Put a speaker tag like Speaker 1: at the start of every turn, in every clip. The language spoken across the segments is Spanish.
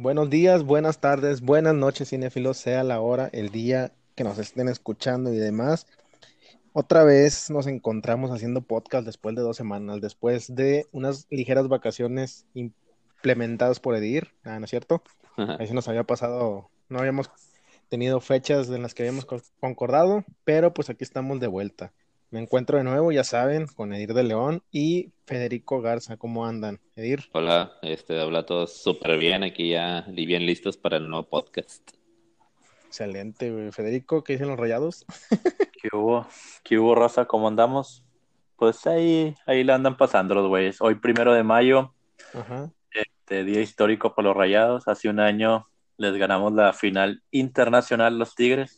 Speaker 1: Buenos días, buenas tardes, buenas noches, cinéfilos, sea la hora, el día que nos estén escuchando y demás. Otra vez nos encontramos haciendo podcast después de 2 semanas, después de unas ligeras vacaciones implementadas por Edir, ¿no es cierto? Ahí se nos había pasado, no habíamos tenido fechas en las que habíamos concordado, pero pues aquí estamos de vuelta. Me encuentro de nuevo, ya saben, con Edir de León y Federico Garza. ¿Cómo andan, Edir?
Speaker 2: Hola, habla todos súper bien aquí ya y bien listos para el nuevo podcast.
Speaker 1: Excelente, güey. Federico, ¿qué dicen los Rayados?
Speaker 3: ¿Qué hubo? ¿Qué hubo, raza? ¿Cómo andamos? Pues ahí la andan pasando los güeyes. Hoy, 1 de mayo,
Speaker 1: Ajá.
Speaker 3: día histórico para los Rayados. Hace un año les ganamos la final internacional los Tigres.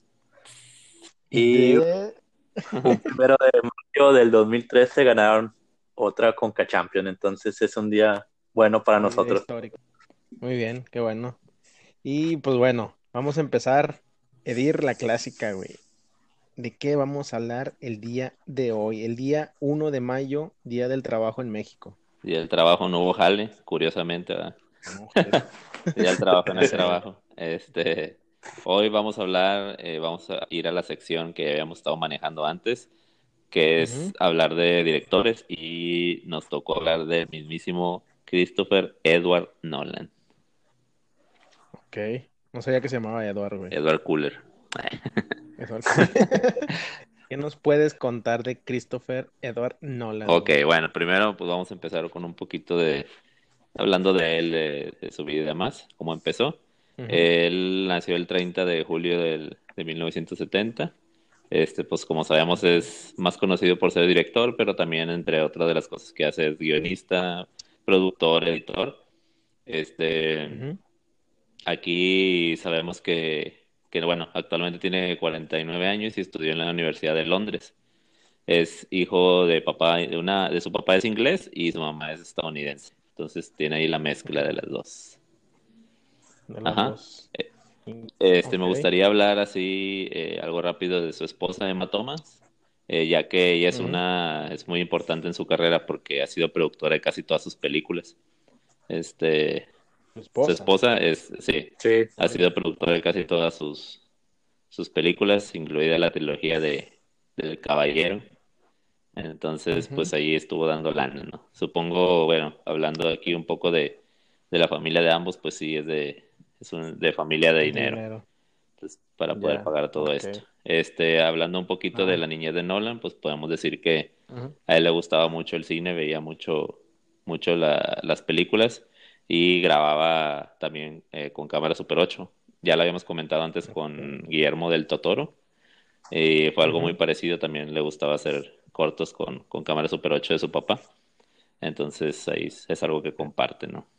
Speaker 3: Y
Speaker 1: De
Speaker 3: un 1 de mayo del 2013 ganaron otra Conca Champions. Entonces es un día bueno para
Speaker 1: un día
Speaker 3: nosotros.
Speaker 1: histórico. Muy bien, qué bueno. Y pues bueno, vamos a empezar, Edir, la clásica, güey. ¿De qué vamos a hablar el día de hoy? El día 1 de mayo, Día del Trabajo en México.
Speaker 2: Y el trabajo no hubo jale, curiosamente, ¿verdad?
Speaker 1: No, jale.
Speaker 2: Ya el trabajo no hay
Speaker 1: Sí, güey.
Speaker 2: trabajo. Hoy vamos a hablar, vamos a ir a la sección que habíamos estado manejando antes, que es
Speaker 1: Ujú.
Speaker 2: hablar de directores y nos tocó hablar del mismísimo Christopher Edward Nolan,
Speaker 1: Ok. No sabía que se llamaba Eduardo, güey.
Speaker 2: Edward Cooler.
Speaker 1: Eduardo. ¿Qué nos puedes contar de Christopher Edward Nolan,
Speaker 2: Ok,
Speaker 1: güey?
Speaker 2: bueno, primero pues vamos a empezar con un poquito hablando de él, de su vida y demás, cómo empezó.
Speaker 1: Ujú.
Speaker 2: Él nació el 30 de julio de 1970. Pues como sabemos
Speaker 1: Ok.
Speaker 2: es más conocido por ser director, pero también entre otras de las cosas que hace es guionista, productor, editor. Este,
Speaker 1: Ujú.
Speaker 2: Aquí sabemos que bueno, actualmente tiene 49 años y estudió en la Universidad de Londres. Es hijo de papá, de su papá es inglés y su mamá es estadounidense. Entonces tiene ahí la mezcla de las dos.
Speaker 1: De las
Speaker 2: Ajá.
Speaker 1: dos.
Speaker 2: Me
Speaker 1: Ok.
Speaker 2: gustaría hablar así algo rápido de su esposa Emma Thomas, ya que ella
Speaker 1: Ujú.
Speaker 2: es muy importante en su carrera porque ha sido productora de casi todas sus películas. Este,
Speaker 1: Tu
Speaker 2: Su
Speaker 1: esposa.
Speaker 2: esposa sí,
Speaker 3: Sí.
Speaker 2: ha sido productora de casi todas sus películas, incluida la trilogía del Caballero. Entonces,
Speaker 1: Ujú.
Speaker 2: pues ahí estuvo dando lana, ¿no? Supongo, bueno, hablando aquí un poco de la familia de ambos, pues sí, de familia de
Speaker 1: Es de
Speaker 2: dinero,
Speaker 1: dinero.
Speaker 2: pues, para poder
Speaker 1: Ya.
Speaker 2: pagar todo
Speaker 1: Ok.
Speaker 2: esto. Hablando un poquito de
Speaker 1: Ah.
Speaker 2: la niñez de Nolan, pues podemos decir que
Speaker 1: Ujú.
Speaker 2: a él le gustaba mucho el cine, veía mucho las películas y grababa también con cámara Super 8. Ya lo habíamos comentado antes con Guillermo del Totoro. Fue algo muy
Speaker 1: Ujú.
Speaker 2: parecido, también le gustaba hacer cortos con cámara Super 8 de su papá. Entonces ahí es algo que comparte, ¿no?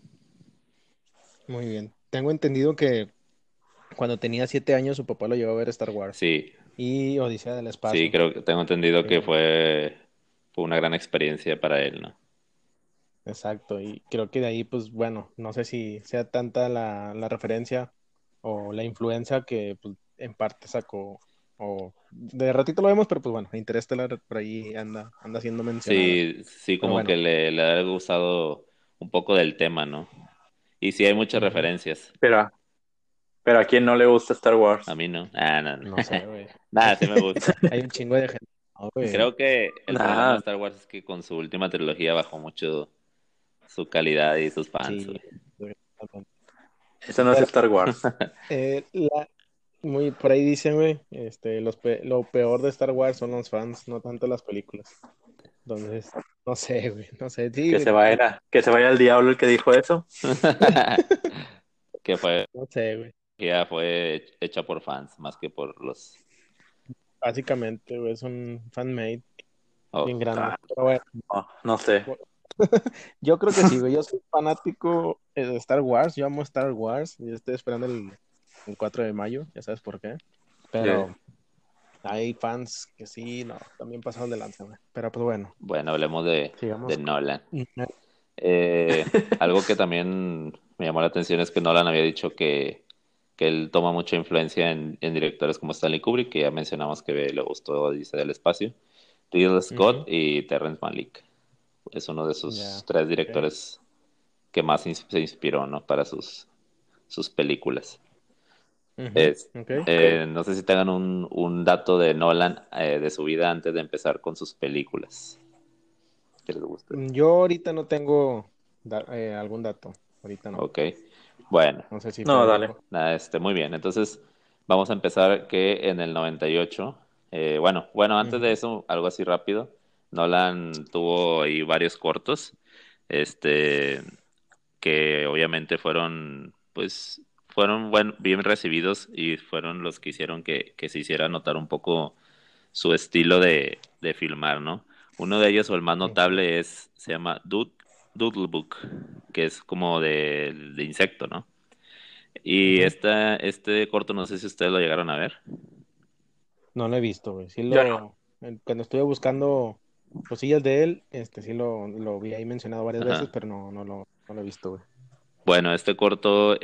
Speaker 1: Muy bien. Tengo entendido que cuando tenía 7 años su papá lo llevó a ver Star Wars
Speaker 2: Sí,
Speaker 1: y Odisea del
Speaker 2: sí,
Speaker 1: Espacio.
Speaker 2: creo que tengo entendido que
Speaker 1: Eh,
Speaker 2: fue una gran experiencia para él, ¿no?
Speaker 1: exacto. Y creo que de ahí, pues bueno, no sé si sea tanta la referencia o la influencia que pues, en parte sacó. O de ratito lo vemos, pero pues bueno, Interestelar por ahí anda siendo mencionada.
Speaker 2: Sí, sí,
Speaker 1: Pero
Speaker 2: como que
Speaker 1: bueno.
Speaker 2: le ha gustado un poco del tema, ¿no? Y sí hay muchas
Speaker 1: Ujú.
Speaker 2: referencias.
Speaker 3: Pero a quién no le gusta Star
Speaker 2: A
Speaker 3: Wars.
Speaker 2: mí no. Ah, no, no.
Speaker 1: No sé, güey.
Speaker 2: Nada, sí me gusta.
Speaker 1: Hay un chingo de gente. No, güey.
Speaker 2: Creo que el problema de
Speaker 3: Nada,
Speaker 2: Star Wars es que con su última trilogía bajó mucho su calidad y sus fans,
Speaker 1: Sí.
Speaker 2: güey.
Speaker 1: Güey.
Speaker 3: eso no es
Speaker 1: Pero
Speaker 3: Star Wars.
Speaker 1: por ahí dicen, güey, lo peor de Star Wars son los fans, no tanto las películas. Entonces, no sé, güey, no sé, sí, güey,
Speaker 3: Que se vaya el diablo el que dijo eso.
Speaker 2: Que fue,
Speaker 1: no sé, güey.
Speaker 2: ya fue hecha por fans más que por los.
Speaker 1: Básicamente, güey, es un fan-made
Speaker 2: Oh,
Speaker 1: bien grande.
Speaker 3: Ah,
Speaker 1: Pero bueno,
Speaker 3: no, no sé.
Speaker 1: yo creo que sí, güey, yo soy fanático de Star Wars, yo amo Star Wars, y estoy esperando el 4 de mayo, ya sabes por qué.
Speaker 3: Eh,
Speaker 1: Pero hay fans que sí, no, también pasaron de lanza, güey. Pero pues bueno,
Speaker 2: bueno, hablemos de
Speaker 1: sigamos.
Speaker 2: Nolan.
Speaker 1: Ujú.
Speaker 2: Algo que también me llamó la atención es que Nolan había dicho que él toma mucha influencia en directores como Stanley Kubrick, que ya mencionamos que le gustó Odisea del Espacio, Ridley Scott
Speaker 1: Ujú.
Speaker 2: y Terrence Malick. Es uno de sus
Speaker 1: Ya,
Speaker 2: tres
Speaker 1: ok.
Speaker 2: directores que más se inspiró, ¿no? Para sus sus películas.
Speaker 1: Ujú,
Speaker 2: Es,
Speaker 1: ok.
Speaker 2: no sé si tengan un dato de Nolan de su vida antes de empezar con sus películas. Que les guste.
Speaker 1: Yo ahorita no tengo algún dato. Ahorita no.
Speaker 2: Ok. Bueno,
Speaker 1: No sé si
Speaker 3: No, dale.
Speaker 1: Federico.
Speaker 2: nada, muy bien. Entonces, vamos a empezar que en el 98, bueno, antes de
Speaker 1: Ujú,
Speaker 2: eso, algo así rápido. Nolan tuvo ahí varios cortos, este, que obviamente fueron, pues, fueron bien recibidos y fueron los que hicieron que se hiciera notar un poco su estilo de filmar, ¿no? Uno de ellos, o el más
Speaker 1: ok,
Speaker 2: notable, se llama Doodle Book, que es como de insecto, ¿no? Y
Speaker 1: ujú.
Speaker 2: este corto, no sé si ustedes lo llegaron a ver.
Speaker 1: No lo he visto, güey.
Speaker 3: Yo no.
Speaker 1: Cuando estuve buscando cosillas de él, sí lo vi ahí mencionado varias veces,
Speaker 2: Ajá.
Speaker 1: pero no lo he visto, güey.
Speaker 2: Bueno, este corto,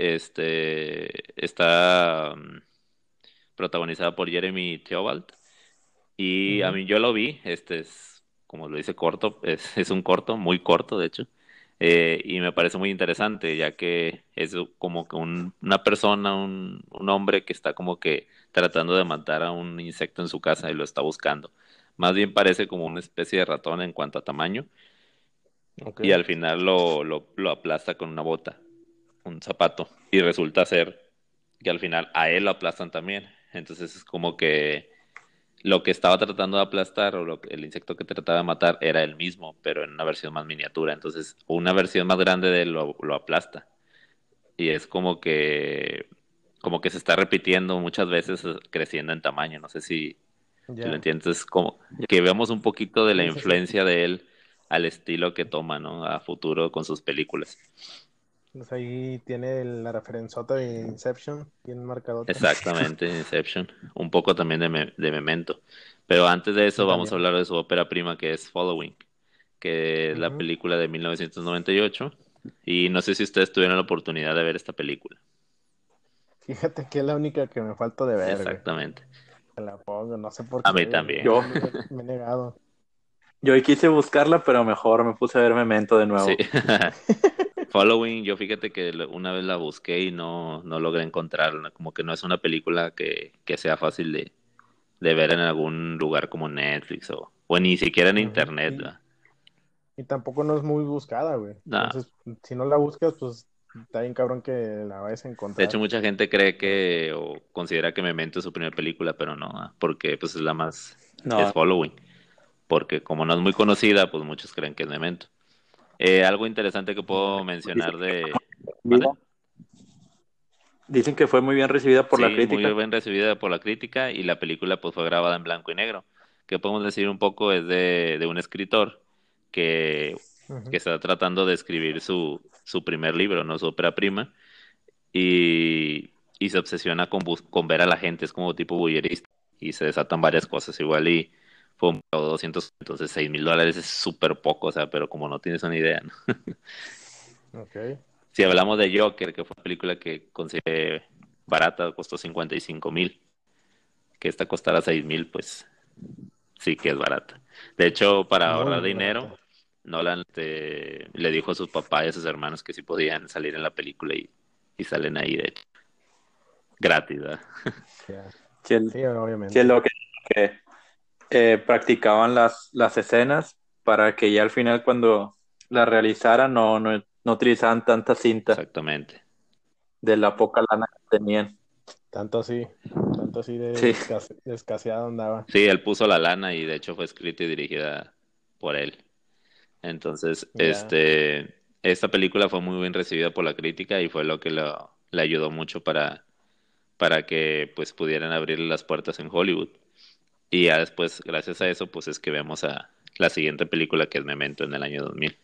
Speaker 2: está protagonizado por Jeremy Theobald. Y a
Speaker 1: Ujú,
Speaker 2: mí yo lo vi, como lo dice corto, es un corto, muy corto de hecho, y me parece muy interesante, ya que es como que una persona, un hombre que está como que tratando de matar a un insecto en su casa y lo está buscando. Más bien parece como una especie de ratón en cuanto a tamaño,
Speaker 1: ok.
Speaker 2: y al final lo aplasta con una bota, un zapato, y resulta ser que al final a él lo aplastan también. Entonces es como que lo que estaba tratando de aplastar o el insecto que trataba de matar era el mismo, pero en una versión más miniatura. Entonces, una versión más grande de él lo aplasta. Y es como que se está repitiendo muchas veces, creciendo en tamaño. No sé si lo
Speaker 1: Ya.
Speaker 2: entiendes. Es como que vemos un poquito de la
Speaker 1: Sí, sí, sí.
Speaker 2: influencia de él al estilo que toma, ¿no? A futuro con sus películas.
Speaker 1: Pues ahí tiene la referenzota de Inception, bien marcadota.
Speaker 2: Exactamente, Inception. Un poco también de Memento. Pero antes de eso vamos a
Speaker 1: También.
Speaker 2: hablar de su ópera prima que es Following, que es la
Speaker 1: Ujú.
Speaker 2: película de 1998. Y no sé si ustedes tuvieron la oportunidad de ver esta película.
Speaker 1: Fíjate que es la única que me falta de ver, güey.
Speaker 2: Exactamente.
Speaker 1: Te la pongo, no sé por
Speaker 2: A
Speaker 1: qué,
Speaker 2: mí
Speaker 1: güey.
Speaker 2: también.
Speaker 3: Yo,
Speaker 1: Me he negado.
Speaker 3: yo quise buscarla, pero mejor me puse a ver Memento de
Speaker 2: Sí.
Speaker 3: nuevo.
Speaker 2: Following, yo fíjate que una vez la busqué y no logré encontrarla. Como que no es una película que sea fácil de ver en algún lugar como Netflix o ni siquiera en
Speaker 1: Ujú.
Speaker 2: internet, ¿verdad?
Speaker 1: Y tampoco no es muy buscada, güey.
Speaker 2: No.
Speaker 1: Entonces, si no la buscas, pues está bien cabrón que la vayas a
Speaker 2: De hecho,
Speaker 1: encontrar.
Speaker 2: mucha gente cree
Speaker 1: Pero,
Speaker 2: que o considera que Memento es su primera película, pero no, porque pues es la más, es
Speaker 3: No,
Speaker 2: Following, porque como no es muy conocida, pues muchos creen que es Memento. Algo interesante que
Speaker 1: ya.
Speaker 2: puedo
Speaker 3: dicen
Speaker 2: mencionar
Speaker 3: que
Speaker 2: de, ¿mande?
Speaker 3: recibida- dicen que fue muy bien recibida por la
Speaker 2: Sí, muy
Speaker 3: crítica.
Speaker 2: bien recibida por la crítica y la película pues fue grabada en blanco y negro. ¿Qué podemos decir un poco? Es de un escritor que, que
Speaker 1: Ujú.
Speaker 2: está tratando de escribir su primer libro, ¿no? Su ópera prima, y se obsesiona con ver a la gente, es como tipo voyerista, y se desatan varias cosas, igual y fue un pago de 200, entonces $6,000 es súper poco, o sea, pero como no tienes una idea, ¿no?
Speaker 1: Ok.
Speaker 2: Si hablamos de Joker, que fue una película que consideré barata, costó 55,000, que esta costara 6,000, pues sí que es barata. De hecho, para
Speaker 1: Muy,
Speaker 2: ahorrar
Speaker 1: muy
Speaker 2: dinero,
Speaker 1: barata.
Speaker 2: Nolan le dijo a sus papás y a sus hermanos que sí podían salir en la película y salen ahí, de hecho, gratis, ¿verdad?
Speaker 1: Ya.
Speaker 3: Si el,
Speaker 1: Sí,
Speaker 3: si es
Speaker 1: obviamente.
Speaker 3: lo que practicaban las escenas para que ya al final cuando la realizaran no utilizaban tanta cinta
Speaker 2: Exactamente.
Speaker 3: de la poca lana que tenían.
Speaker 1: Tanto así. Tanto así
Speaker 3: Sí,
Speaker 1: de escaseada andaba.
Speaker 2: Sí, él puso la lana y de hecho fue escrita y dirigida por él. Entonces,
Speaker 1: Ya.
Speaker 2: esta película fue muy bien recibida por la crítica y fue lo que le ayudó mucho para que pues pudieran abrirle las puertas en Hollywood. Y ya después, gracias a eso, pues es que vemos a la siguiente película que es Memento en el año 2000.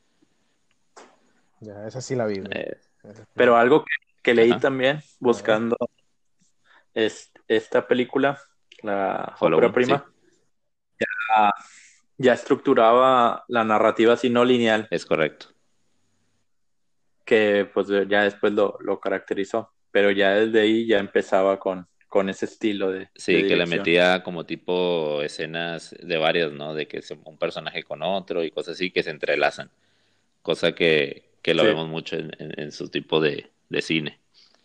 Speaker 1: Ya, esa sí la vi, güey.
Speaker 2: Eh,
Speaker 1: Esa sí
Speaker 3: pero
Speaker 1: la...
Speaker 3: algo que leí
Speaker 2: ajá,
Speaker 3: también
Speaker 1: A ver.
Speaker 3: buscando esta película, la ópera
Speaker 2: Following, sí,
Speaker 3: prima, ah, ya estructuraba la narrativa así no lineal,
Speaker 2: es correcto.
Speaker 3: que pues ya después lo caracterizó, pero ya desde ahí ya empezaba con ese estilo de
Speaker 2: Sí, que le
Speaker 3: dirección.
Speaker 2: metía como tipo escenas de varias, ¿no? De que un personaje con otro y cosas así que se entrelazan. Cosa que lo
Speaker 3: Sí,
Speaker 2: vemos mucho en su tipo de cine.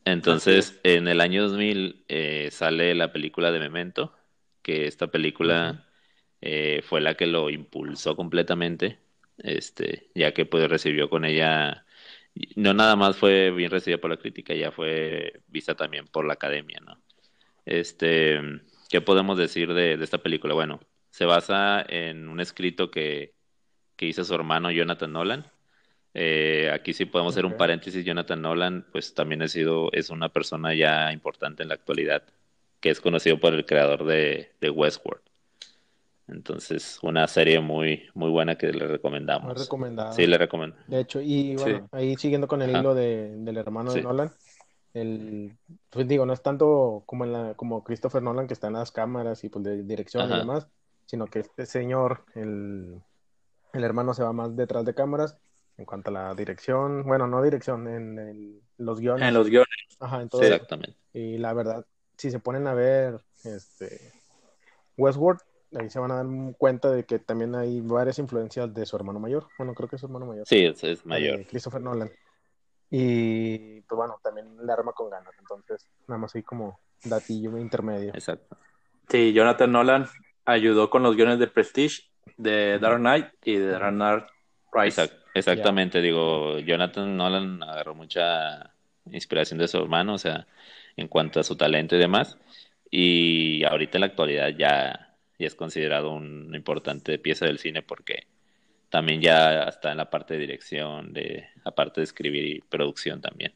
Speaker 3: Así es.
Speaker 2: Entonces, en el año 2000 sale la película de Memento, que esta
Speaker 1: Ujú.
Speaker 2: película fue la que lo impulsó completamente, ya que pues recibió con ella, no nada más fue bien recibida por la crítica, ya fue vista también por la academia, ¿no? Este, ¿Qué podemos decir de esta película? Bueno, se basa en un escrito que hizo su hermano Jonathan Nolan. Aquí sí podemos hacer
Speaker 1: Ok.
Speaker 2: un paréntesis. Jonathan Nolan, pues también es una persona ya importante en la actualidad, que es conocido por el creador de Westworld. Entonces, una serie muy, muy buena que le
Speaker 1: Muy
Speaker 2: recomendamos. Sí,
Speaker 1: recomendada.
Speaker 2: le recomiendo.
Speaker 1: De hecho, y
Speaker 3: Sí.
Speaker 1: bueno, ahí siguiendo con el
Speaker 2: Ajá,
Speaker 1: hilo del hermano de
Speaker 2: sí,
Speaker 1: Nolan, pues digo, no es tanto como como Christopher Nolan que está en las cámaras y pues de dirección y
Speaker 2: ajá,
Speaker 1: demás, sino que este señor, el hermano se va más detrás de cámaras en cuanto a la dirección, bueno, no dirección, los
Speaker 3: En
Speaker 1: guiones,
Speaker 3: los guiones.
Speaker 1: ajá, en todo
Speaker 3: Sí.
Speaker 1: eso.
Speaker 2: exactamente.
Speaker 1: Y la verdad, si se ponen a ver Westworld, ahí se van a dar cuenta de que también hay varias influencias de su hermano mayor. Bueno, creo que es su hermano mayor,
Speaker 2: Sí, es
Speaker 1: la
Speaker 2: mayor.
Speaker 1: de Christopher Nolan. Y pues bueno, también le arma con ganas. Entonces, nada más ahí como datillo intermedio.
Speaker 2: Exacto.
Speaker 3: Sí, Jonathan Nolan ayudó con los guiones de Prestige, de
Speaker 2: Ujú.
Speaker 3: Dark Knight y de Dark
Speaker 1: Ujú.
Speaker 3: Knight Rise.
Speaker 1: Ya.
Speaker 2: Exactamente, digo, Jonathan Nolan agarró mucha inspiración de su hermano, o sea, en cuanto a su talento y demás, y ahorita en la actualidad ya es considerado una importante pieza del cine porque también ya está en la parte de dirección, aparte de escribir y producción también.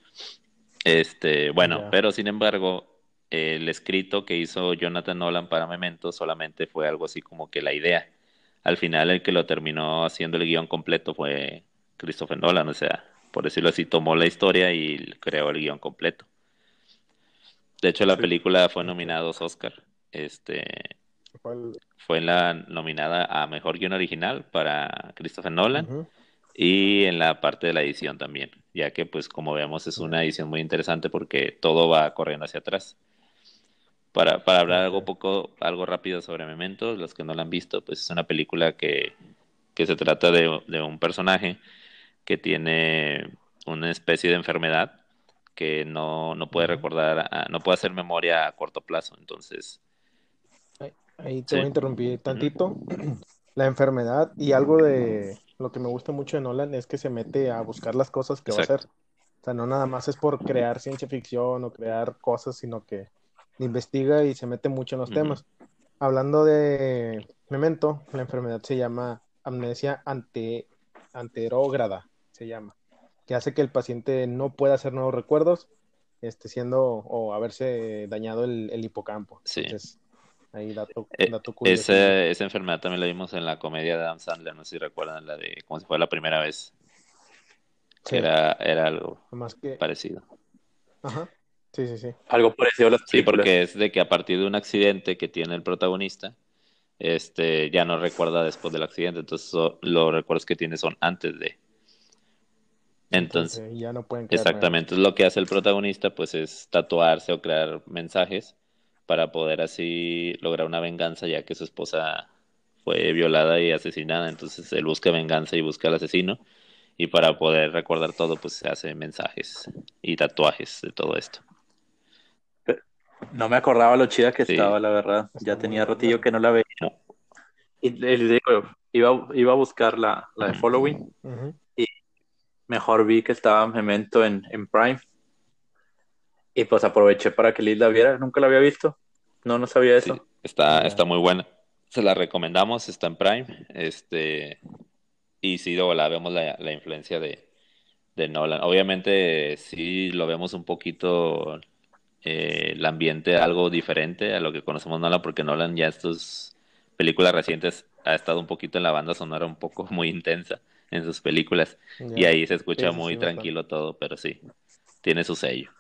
Speaker 2: Bueno,
Speaker 1: Ya.
Speaker 2: pero sin embargo, el escrito que hizo Jonathan Nolan para Memento solamente fue algo así como que la idea. Al final el que lo terminó haciendo el guión completo fue Christopher Nolan, o sea, por decirlo así, tomó la historia y creó el guión completo. De hecho, la
Speaker 3: Sí.
Speaker 2: película fue
Speaker 1: Ok.
Speaker 2: nominada a 2 Oscar. Este,
Speaker 1: ¿Cuál?
Speaker 2: fue la nominada a Mejor Guión Original para Christopher Nolan
Speaker 1: Ujú.
Speaker 2: y en la parte de la edición también, ya que pues como vemos es una
Speaker 1: Ya.
Speaker 2: edición muy interesante porque todo va corriendo hacia atrás. Para hablar
Speaker 1: Ok.
Speaker 2: algo rápido sobre Memento, los que no la han visto, pues es una película que se trata de un personaje que tiene una especie de enfermedad que no puede
Speaker 1: Ujú.
Speaker 2: recordar, no puede hacer memoria a corto plazo. Entonces,
Speaker 1: Ahí te voy
Speaker 2: sí.
Speaker 1: a interrumpir
Speaker 2: Ujú,
Speaker 1: tantito. La enfermedad y algo de lo que me gusta mucho de Nolan es que se mete a buscar las cosas que va a hacer.
Speaker 2: exacto.
Speaker 1: O sea, no nada más es por crear ciencia ficción o crear cosas, sino que investiga y se mete mucho en los
Speaker 2: Ujú,
Speaker 1: temas. Hablando de Memento, la enfermedad se llama amnesia anterógrada, se llama, que hace que el paciente no pueda hacer nuevos recuerdos, siendo o haberse dañado el hipocampo.
Speaker 2: sí.
Speaker 1: Entonces, ahí dato curiosillo.
Speaker 2: Esa enfermedad también la vimos en la comedia de Adam Sandler, no sé si recuerdan la de como si fuera la primera vez, que
Speaker 1: Sí,
Speaker 2: era algo
Speaker 1: más que,
Speaker 2: parecido.
Speaker 1: ajá, sí, sí, sí.
Speaker 3: Algo parecido a las
Speaker 2: Sí,
Speaker 3: películas.
Speaker 2: porque es de que a partir de un accidente que tiene el protagonista, ya no recuerda después del accidente, entonces los recuerdos que tiene son antes de. Entonces,
Speaker 1: Entonces, ya no pueden crear nuevos.
Speaker 2: exactamente, lo que hace el protagonista, pues es tatuarse o crear mensajes para poder así lograr una venganza, ya que su esposa fue violada y asesinada, entonces él busca venganza y busca al asesino, y para poder recordar todo, pues se hace mensajes y tatuajes de todo esto.
Speaker 3: No me acordaba lo chida que
Speaker 2: Sí,
Speaker 3: estaba, la verdad.
Speaker 1: Está
Speaker 3: Ya
Speaker 1: muy
Speaker 3: tenía ratillo
Speaker 1: buena.
Speaker 3: que no la veía.
Speaker 2: mu-
Speaker 3: Y les digo, iba a buscar la de
Speaker 2: ujú.
Speaker 3: Following
Speaker 1: Ujú.
Speaker 3: y mejor vi que estaba Memento en Prime y pues aproveché para que Liz la viera. Nunca la había visto. No, no sabía
Speaker 2: Sí,
Speaker 3: eso.
Speaker 2: está
Speaker 1: Ya.
Speaker 2: muy buena. Se la recomendamos, está en Prime. Y sí, luego la vemos la influencia de Nolan. Obviamente, sí lo vemos un poquito el ambiente algo diferente a lo que conocemos Nolan, porque Nolan ya estas películas recientes ha estado un poquito en la banda sonora un poco muy intensa en sus películas. Y
Speaker 1: Ya.
Speaker 2: ahí se escucha
Speaker 1: Sí, sí, sí,
Speaker 2: muy
Speaker 1: bastante.
Speaker 2: tranquilo todo, pero sí, tiene su sello.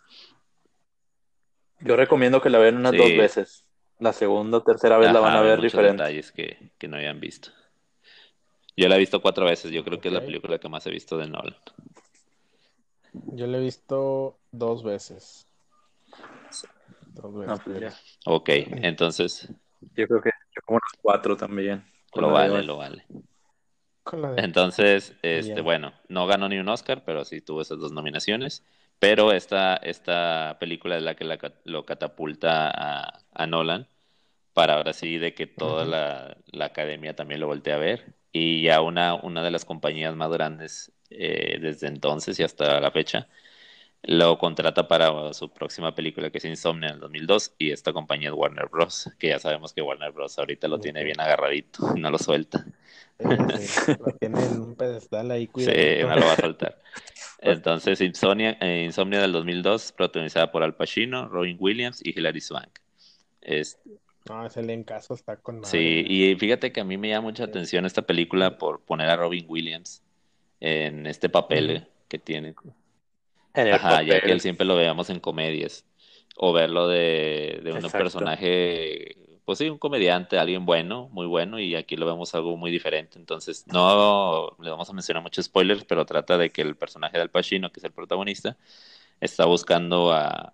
Speaker 3: Yo recomiendo que la vean unas dos
Speaker 2: Sí,
Speaker 3: veces. La segunda o tercera vez la van
Speaker 2: ajá,
Speaker 3: a
Speaker 2: ven
Speaker 3: ver
Speaker 2: muchos
Speaker 3: diferente.
Speaker 2: detalles que no habían visto. Yo la he visto 4 veces, yo creo que es
Speaker 1: Ok.
Speaker 2: la película que más he visto de Nolan.
Speaker 1: Yo lo he visto dos veces. Dos
Speaker 3: No,
Speaker 1: veces.
Speaker 3: pues ya.
Speaker 2: Ok, entonces
Speaker 3: Yo creo que yo como unas cuatro también con
Speaker 2: lo
Speaker 3: la de
Speaker 2: vale,
Speaker 3: hoy.
Speaker 2: lo vale.
Speaker 1: Con la de.
Speaker 2: Entonces,
Speaker 1: Ya.
Speaker 2: bueno, no ganó ni un Oscar, pero sí tuvo esas 2 nominaciones. Pero esta película es la que lo catapulta a Nolan para ahora sí de que toda
Speaker 1: Ujú.
Speaker 2: la academia también lo voltea a ver. Y ya una de las compañías más grandes desde entonces y hasta la fecha lo contrata para su próxima película que es Insomnia en el 2002 y esta compañía es Warner Bros. Que ya sabemos que Warner Bros. Ahorita lo tiene
Speaker 1: Ok.
Speaker 2: bien agarradito, no lo suelta.
Speaker 1: Sí, lo tiene en un pedestal ahí
Speaker 2: Sí,
Speaker 1: cuidadito.
Speaker 2: no lo va a soltar.
Speaker 3: Pues,
Speaker 2: Entonces, Insomnia del 2002, protagonizada por Al Pacino, Robin Williams y Hilary Swank. Es,
Speaker 1: No, ese elencazo está con madre.
Speaker 2: sí, y fíjate que a mí me llama mucha
Speaker 1: Eh,
Speaker 2: atención esta película por poner a Robin Williams en este papel
Speaker 1: ujú,
Speaker 2: que tiene.
Speaker 3: en el
Speaker 2: Ajá, ya que él
Speaker 3: papel,
Speaker 2: siempre lo veamos en comedias. O verlo de un
Speaker 3: exacto.
Speaker 2: personaje, pues sí, un comediante, alguien bueno, muy bueno, y aquí lo vemos algo muy diferente. Entonces, no le vamos a mencionar muchos spoilers, pero trata de que el personaje de Al Pacino, que es el protagonista, está buscando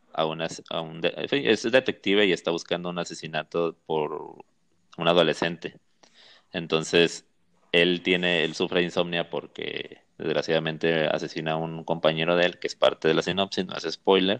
Speaker 2: en fin, es detective y está buscando un asesinato por un adolescente. Entonces, él sufre insomnia porque desgraciadamente asesina a un compañero de él, que es parte de la sinopsis, no es spoiler.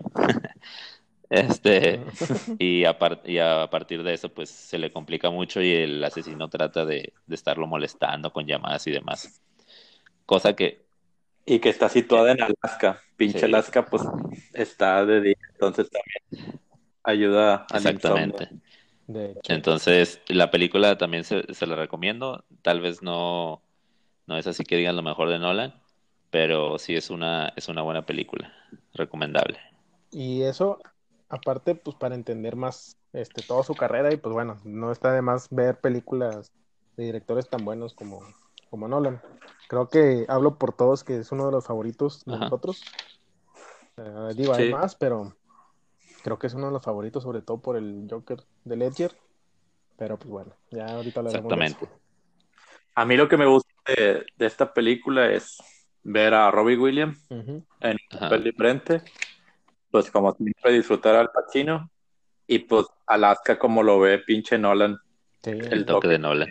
Speaker 2: Este,
Speaker 1: ujú.
Speaker 2: y a partir de eso, pues se le complica mucho y el asesino trata de estarlo molestando con llamadas y demás. Cosa que,
Speaker 3: Y que está situada en Alaska. Pinche
Speaker 2: sí,
Speaker 3: Alaska, pues está de día, entonces también ayuda al insomnio.
Speaker 2: exactamente.
Speaker 1: De hecho,
Speaker 2: Entonces, la película también se la recomiendo. Tal vez no es así que digan lo mejor de Nolan, pero sí es una buena película, recomendable.
Speaker 1: y eso, aparte, pues para entender más toda su carrera, y pues bueno, no está de más ver películas de directores tan buenos como Nolan. Creo que hablo por todos que es uno de los favoritos de
Speaker 2: Ajá,
Speaker 1: nosotros. Digo, hay
Speaker 3: Sí,
Speaker 1: más, pero creo que es uno de los favoritos, sobre todo por el Joker de Ledger. Pero pues bueno, ya ahorita hablaremos de eso.
Speaker 2: exactamente.
Speaker 3: a mí lo que me gusta de esta película es ver a Robbie Williams
Speaker 1: Ujú.
Speaker 3: en un papel
Speaker 2: Ajá,
Speaker 3: diferente, pues como siempre disfrutar al Pacino y pues Alaska como lo ve pinche Nolan,
Speaker 1: Sí.
Speaker 2: el
Speaker 3: el
Speaker 2: toque
Speaker 3: toque.
Speaker 2: de Nolan.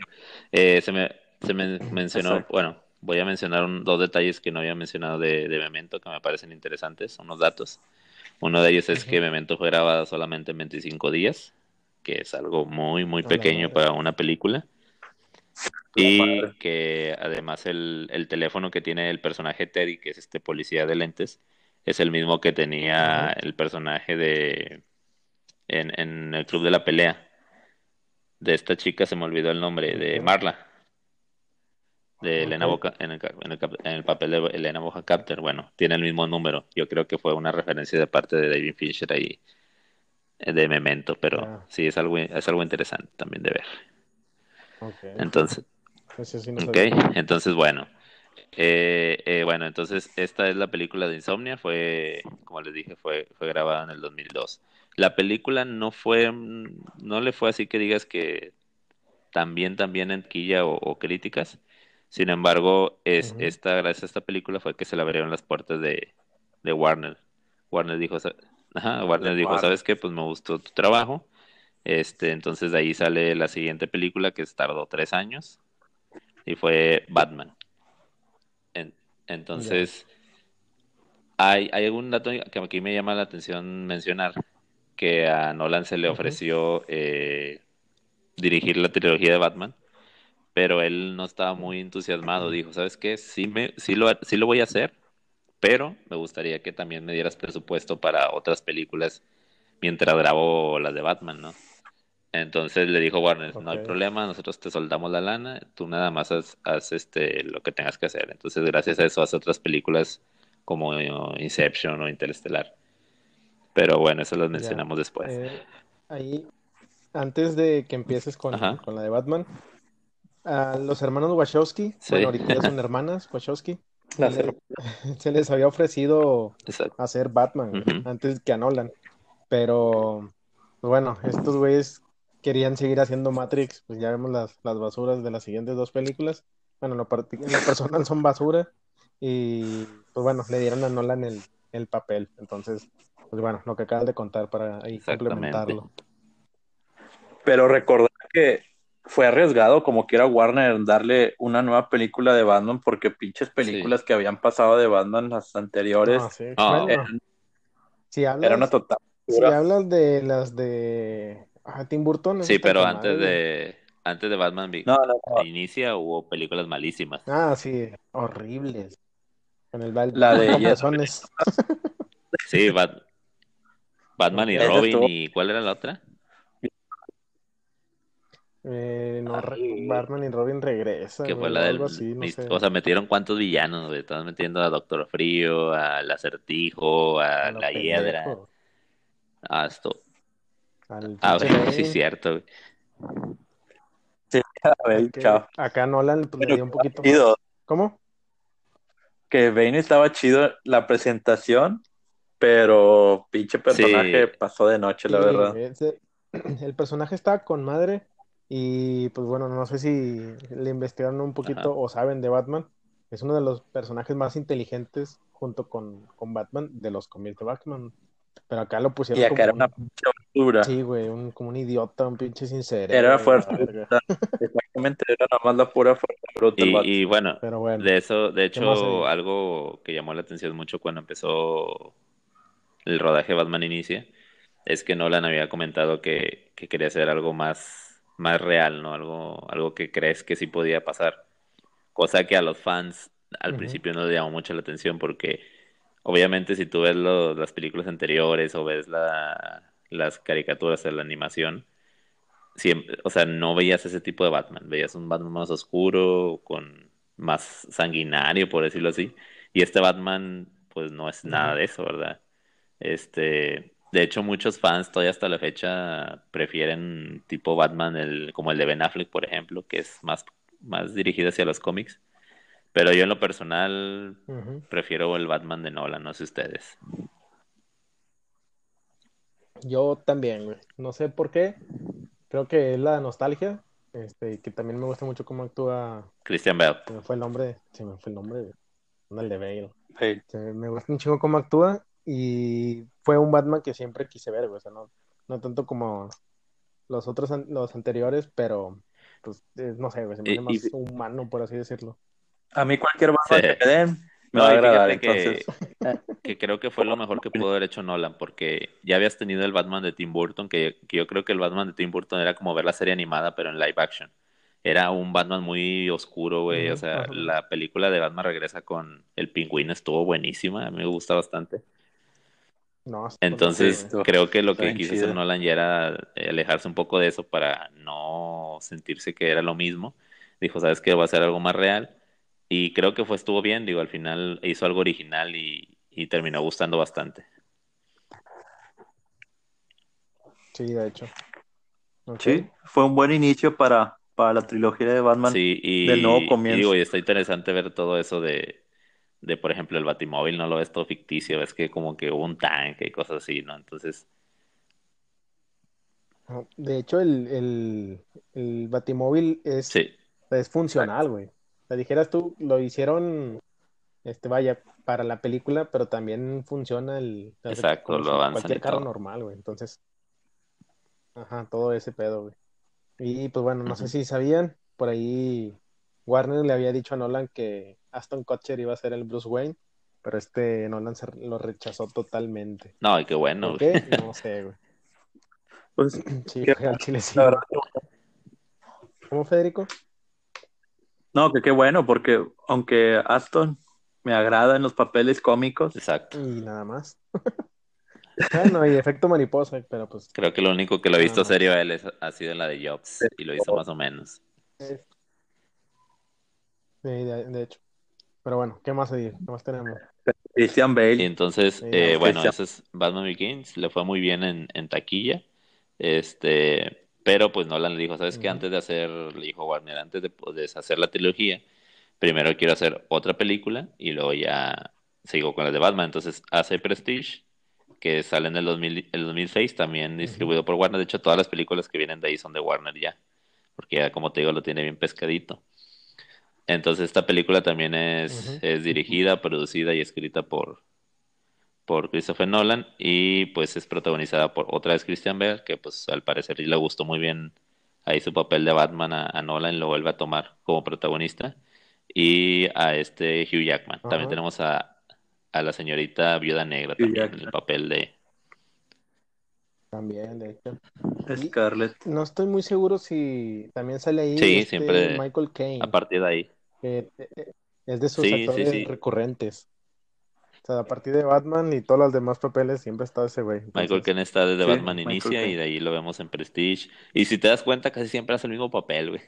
Speaker 2: Se me mencionó,
Speaker 3: Exacto.
Speaker 2: bueno, voy a mencionar dos detalles que no había mencionado de Memento que me parecen interesantes, unos datos. Uno de ellos es que
Speaker 1: Ujú.
Speaker 2: Memento fue grabada solamente en 25 días, que es algo muy, muy
Speaker 1: A la
Speaker 2: pequeño
Speaker 1: madre.
Speaker 2: para una película.
Speaker 3: La madre.
Speaker 2: Y que además el teléfono que tiene el personaje Teddy, que es este policía de lentes, es el mismo que tenía
Speaker 1: Ujú.
Speaker 2: el personaje en el club de la pelea. De esta chica se me olvidó el nombre, de
Speaker 1: Ok,
Speaker 2: Marla, de
Speaker 1: ok.
Speaker 2: Elena Boca, en el papel de Elena Boca Carter. Bueno, tiene el mismo número. Yo creo que fue una referencia de parte de David Fincher ahí de Memento, pero
Speaker 1: Ya,
Speaker 2: sí es algo interesante también de ver.
Speaker 1: ok.
Speaker 2: Entonces,
Speaker 1: Eso sí no
Speaker 2: ok,
Speaker 1: sabía.
Speaker 2: entonces bueno. Bueno, entonces esta es la película de Insomnia, como les dije, fue grabada en el 2002. La película no le fue así que digas que también en quilla o críticas. Sin embargo,
Speaker 1: Ujú.
Speaker 2: gracias a esta película fue que se le abrieron las puertas de Warner. Warner dijo,
Speaker 3: De
Speaker 2: Warner dijo,
Speaker 3: Warner.
Speaker 2: ¿sabes qué? Pues me gustó tu trabajo. Entonces de ahí sale la siguiente película que tardó 3 años y fue Batman. En-
Speaker 1: Ya.
Speaker 2: entonces, hay algún dato que aquí me llama la atención mencionar, que a Nolan se le
Speaker 1: Ujú.
Speaker 2: ofreció dirigir la trilogía de Batman, pero él no estaba muy entusiasmado. Dijo, ¿sabes qué? Sí lo voy a hacer, pero me gustaría que también me dieras presupuesto para otras películas mientras grabo las de Batman, ¿no? Entonces le dijo Warner, no
Speaker 1: Ok.
Speaker 2: hay problema, nosotros te soltamos la lana, tú nada más haz lo que tengas que hacer. Entonces, gracias a eso hace otras películas como Inception o Interestelar. Pero bueno, eso lo
Speaker 1: Ya.
Speaker 2: mencionamos después.
Speaker 1: Eh, Ahí, antes de que empieces
Speaker 2: Ajá,
Speaker 1: con la de Batman, a los hermanos Wachowski, bueno,
Speaker 2: sí,
Speaker 1: ahorita ya son hermanas Wachowski,
Speaker 3: Las
Speaker 1: le- se les había ofrecido
Speaker 2: exacto.
Speaker 1: hacer Batman, güey,
Speaker 2: Ujú,
Speaker 1: antes que a Nolan. Pero, pues bueno, estos güeyes querían seguir haciendo Matrix, pues ya vemos las basuras de las siguientes dos películas. Bueno, en lo personal son basura. Y pues bueno, le dieron a Nolan el papel. Entonces, pues bueno, lo que acabas de contar para ahí
Speaker 2: exactamente.
Speaker 1: complementarlo.
Speaker 3: Pero recordar que fue arriesgado como quiera Warner darle una nueva película de Batman porque pinches
Speaker 2: Sí.
Speaker 3: películas que habían pasado de Batman las anteriores
Speaker 1: No, sí.
Speaker 2: No,
Speaker 1: Bueno, Si
Speaker 3: Era una
Speaker 1: hablas,
Speaker 3: total
Speaker 1: si
Speaker 3: locura.
Speaker 1: hablas de las de Tim Burton, esas
Speaker 2: Sí,
Speaker 1: están
Speaker 2: pero
Speaker 1: con madre, güey.
Speaker 2: antes de Batman
Speaker 3: No, no, no.
Speaker 2: inicia hubo películas malísimas.
Speaker 1: Ah, sí, horribles. Con
Speaker 3: La
Speaker 1: Batman
Speaker 3: de
Speaker 1: con
Speaker 3: ella,
Speaker 1: pezones.
Speaker 2: Sí, Batman y
Speaker 1: No,
Speaker 3: esa
Speaker 2: Robin,
Speaker 3: estuvo.
Speaker 2: ¿y cuál era la otra?
Speaker 1: no,
Speaker 3: Ay,
Speaker 1: Batman y Robin regresan,
Speaker 2: Que fue
Speaker 1: güey,
Speaker 2: la
Speaker 1: o algo
Speaker 2: del...
Speaker 1: así, no
Speaker 2: O
Speaker 1: sé.
Speaker 2: sea, metieron cuántos villanos, güey. Estaban metiendo a Doctor Frío, al Acertijo,
Speaker 1: A
Speaker 2: a
Speaker 1: lo
Speaker 2: la Hiedra,
Speaker 1: pendejo.
Speaker 2: a esto.
Speaker 1: Al
Speaker 2: Ah,
Speaker 1: pinche
Speaker 2: sí,
Speaker 1: Bane.
Speaker 2: cierto, güey.
Speaker 3: sí, a ver, chao.
Speaker 1: Acá Nolan pues, le
Speaker 3: Pero
Speaker 1: dio
Speaker 3: que
Speaker 1: un
Speaker 3: estaba
Speaker 1: poquito
Speaker 3: chido,
Speaker 1: más. ¿Cómo?
Speaker 3: que Bane estaba chido la presentación, pero pinche
Speaker 2: Sí,
Speaker 3: personaje pasó de noche, la
Speaker 1: Sí,
Speaker 3: verdad.
Speaker 1: el personaje está con madre y pues bueno, no sé si le investigaron un
Speaker 2: ajá.
Speaker 1: poquito o saben de Batman. Es uno de los personajes más inteligentes junto con Batman de los cómics de Batman. Pero acá lo
Speaker 3: Y
Speaker 1: pusieron
Speaker 3: acá
Speaker 1: como
Speaker 3: era una
Speaker 1: un,
Speaker 3: pinche basura.
Speaker 1: sí, güey, como un idiota, un pinche sin
Speaker 3: Era
Speaker 1: cerebro y la
Speaker 3: fuerza
Speaker 1: verga.
Speaker 3: bruta. Exactamente, era nomás la pura fuerza bruta el vato.
Speaker 2: Y bueno,
Speaker 1: Pero bueno,
Speaker 2: de
Speaker 1: ¿qué más
Speaker 2: hecho,
Speaker 1: hay?
Speaker 2: algo que llamó la atención mucho cuando empezó el rodaje de Batman Inicia, es que Nolan había comentado que quería hacer algo más real, ¿no? Algo que crees que sí podía pasar. Cosa que a los fans al
Speaker 1: Ujú,
Speaker 2: principio no les llamó mucho la atención porque obviamente si tú ves las películas anteriores o ves las caricaturas de la animación, o sea, no veías ese tipo de Batman, veías un Batman más oscuro, con más sanguinario, por decirlo así, y este Batman pues no es nada
Speaker 1: ujú.
Speaker 2: de eso, ¿verdad? De hecho, muchos fans todavía hasta la fecha prefieren tipo Batman como el de Ben Affleck, por ejemplo, que es más dirigido hacia los cómics. Pero yo en lo personal
Speaker 1: Ujú.
Speaker 2: prefiero el Batman de Nolan, no sé ustedes.
Speaker 1: Yo también, güey. No sé por qué. Creo que es la nostalgia. Que también me gusta mucho cómo actúa.
Speaker 2: Christian Bale.
Speaker 1: Se me fue el nombre, güey. No, el de Bale.
Speaker 3: Sí.
Speaker 1: Me gusta un chingo cómo actúa y fue un Batman que siempre quise ver, güey. O sea, no tanto como los anteriores, pero pues no sé, güey, se me hace
Speaker 2: Y,
Speaker 1: más humano, por así decirlo.
Speaker 3: A mí cualquier
Speaker 2: sí.
Speaker 3: Batman que me den me va
Speaker 2: No,
Speaker 3: a
Speaker 2: y
Speaker 3: agradar,
Speaker 2: fíjate
Speaker 3: entonces. eh,
Speaker 2: que creo que fue lo mejor que pudo haber hecho Nolan, porque ya habías tenido el Batman de Tim Burton, que yo creo que el Batman de Tim Burton era como ver la serie animada, pero en live action. Era un Batman muy oscuro, güey. O
Speaker 1: Ujú,
Speaker 2: sea,
Speaker 1: más o menos.
Speaker 2: la película de Batman Regresa con el Pingüino estuvo buenísima, a mí me gusta bastante.
Speaker 1: No, está con
Speaker 3: sí,
Speaker 1: madre,
Speaker 2: Entonces,
Speaker 1: güey.
Speaker 2: creo que lo
Speaker 3: está
Speaker 2: que
Speaker 3: bien
Speaker 2: quiso hacer
Speaker 3: chida.
Speaker 2: Nolan ya era alejarse un poco de eso para no sentirse que era lo mismo. Dijo, ¿sabes qué? Va a ser algo más real. Y creo que estuvo bien, digo, al final hizo algo original y terminó gustando bastante.
Speaker 1: Sí, de hecho. Ok.
Speaker 3: Sí, fue un buen inicio para la trilogía de Batman
Speaker 2: Sí,
Speaker 3: del nuevo
Speaker 2: y digo,
Speaker 3: comienzo.
Speaker 2: y está interesante ver todo eso por ejemplo, el Batimóvil, no lo ves todo ficticio, ves que como que hubo un tanque y cosas así, ¿no? Entonces,
Speaker 1: Ajá. De hecho, el Batimóvil
Speaker 2: sí,
Speaker 1: es funcional,
Speaker 3: Exacto.
Speaker 1: güey. Te dijeras tú, lo hicieron, vaya, para la película, pero también funciona
Speaker 2: exacto,
Speaker 1: como
Speaker 2: lo
Speaker 1: si
Speaker 2: avanzan
Speaker 1: cualquier
Speaker 2: y
Speaker 1: carro
Speaker 2: todo.
Speaker 1: normal, güey. Entonces, ajá, todo ese pedo, güey. Y pues bueno, no sé
Speaker 2: Ujú.
Speaker 1: si sabían, por ahí Warner le había dicho a Nolan que Aston Kutcher iba a ser el Bruce Wayne, pero Nolan lo rechazó totalmente.
Speaker 2: No, y qué bueno,
Speaker 1: ¿Por
Speaker 2: güey.
Speaker 1: qué? No sé, güey.
Speaker 3: Pues,
Speaker 1: Sí,
Speaker 3: qué-
Speaker 1: güey, al chile sí,
Speaker 3: la
Speaker 1: güey.
Speaker 3: verdad,
Speaker 1: ¿Cómo, Federico?
Speaker 3: no, que qué bueno, porque aunque Aston me agrada en los papeles cómicos,
Speaker 2: Exacto.
Speaker 1: Y nada más. Bueno, y efecto mariposa, pero pues
Speaker 2: Creo que lo único que lo he
Speaker 1: nada
Speaker 2: visto serio
Speaker 1: más.
Speaker 2: a él ha sido en la de Jobs y lo hizo más o menos.
Speaker 1: Eh, de hecho. Pero bueno, ¿qué más hay? ¿Qué más tenemos?
Speaker 3: Christian
Speaker 2: Y
Speaker 3: Bale,
Speaker 2: entonces,
Speaker 1: Sí, nada más.
Speaker 2: bueno,
Speaker 3: Christian,
Speaker 2: ese es Batman Begins, le fue muy bien en taquilla, pero pues Nolan le dijo, ¿sabes qué?
Speaker 1: Ujú,
Speaker 2: Antes de hacer, le dijo Warner, antes de deshacer la trilogía, primero quiero hacer otra película y luego ya sigo con la de Batman. Entonces hace Prestige, que sale en el 2006, también
Speaker 1: ujú,
Speaker 2: distribuido por Warner. De hecho, todas las películas que vienen de ahí son de Warner ya, porque ya, como te digo, lo tiene bien pescadito. Entonces esta película también
Speaker 1: ujú.
Speaker 2: es dirigida, producida y escrita por Christopher Nolan y pues es protagonizada por otra vez Christian Bale, que pues al parecer le gustó muy bien ahí su papel de Batman a Nolan, lo vuelve a tomar como protagonista y a este Hugh Jackman. También
Speaker 1: Ajá.
Speaker 2: tenemos a la señorita Viuda Negra
Speaker 3: Hugh
Speaker 2: también en el
Speaker 3: Jackman.
Speaker 2: papel
Speaker 1: también, de hecho. Y
Speaker 3: Scarlett.
Speaker 1: no estoy muy seguro si también sale ahí
Speaker 2: Sí, siempre
Speaker 1: Michael
Speaker 2: a
Speaker 1: Caine,
Speaker 2: partir de ahí.
Speaker 1: que es de sus
Speaker 2: Sí, sí,
Speaker 1: actores
Speaker 2: sí.
Speaker 1: recurrentes. O sea, a partir de Batman y todos los demás papeles siempre está ese güey.
Speaker 2: Michael
Speaker 1: Entonces,
Speaker 2: Caine está desde
Speaker 3: Sí,
Speaker 2: Batman
Speaker 3: Michael
Speaker 2: Inicia y
Speaker 3: Caine.
Speaker 2: de ahí lo vemos en Prestige. Y si te das cuenta, casi siempre hace el mismo papel, güey.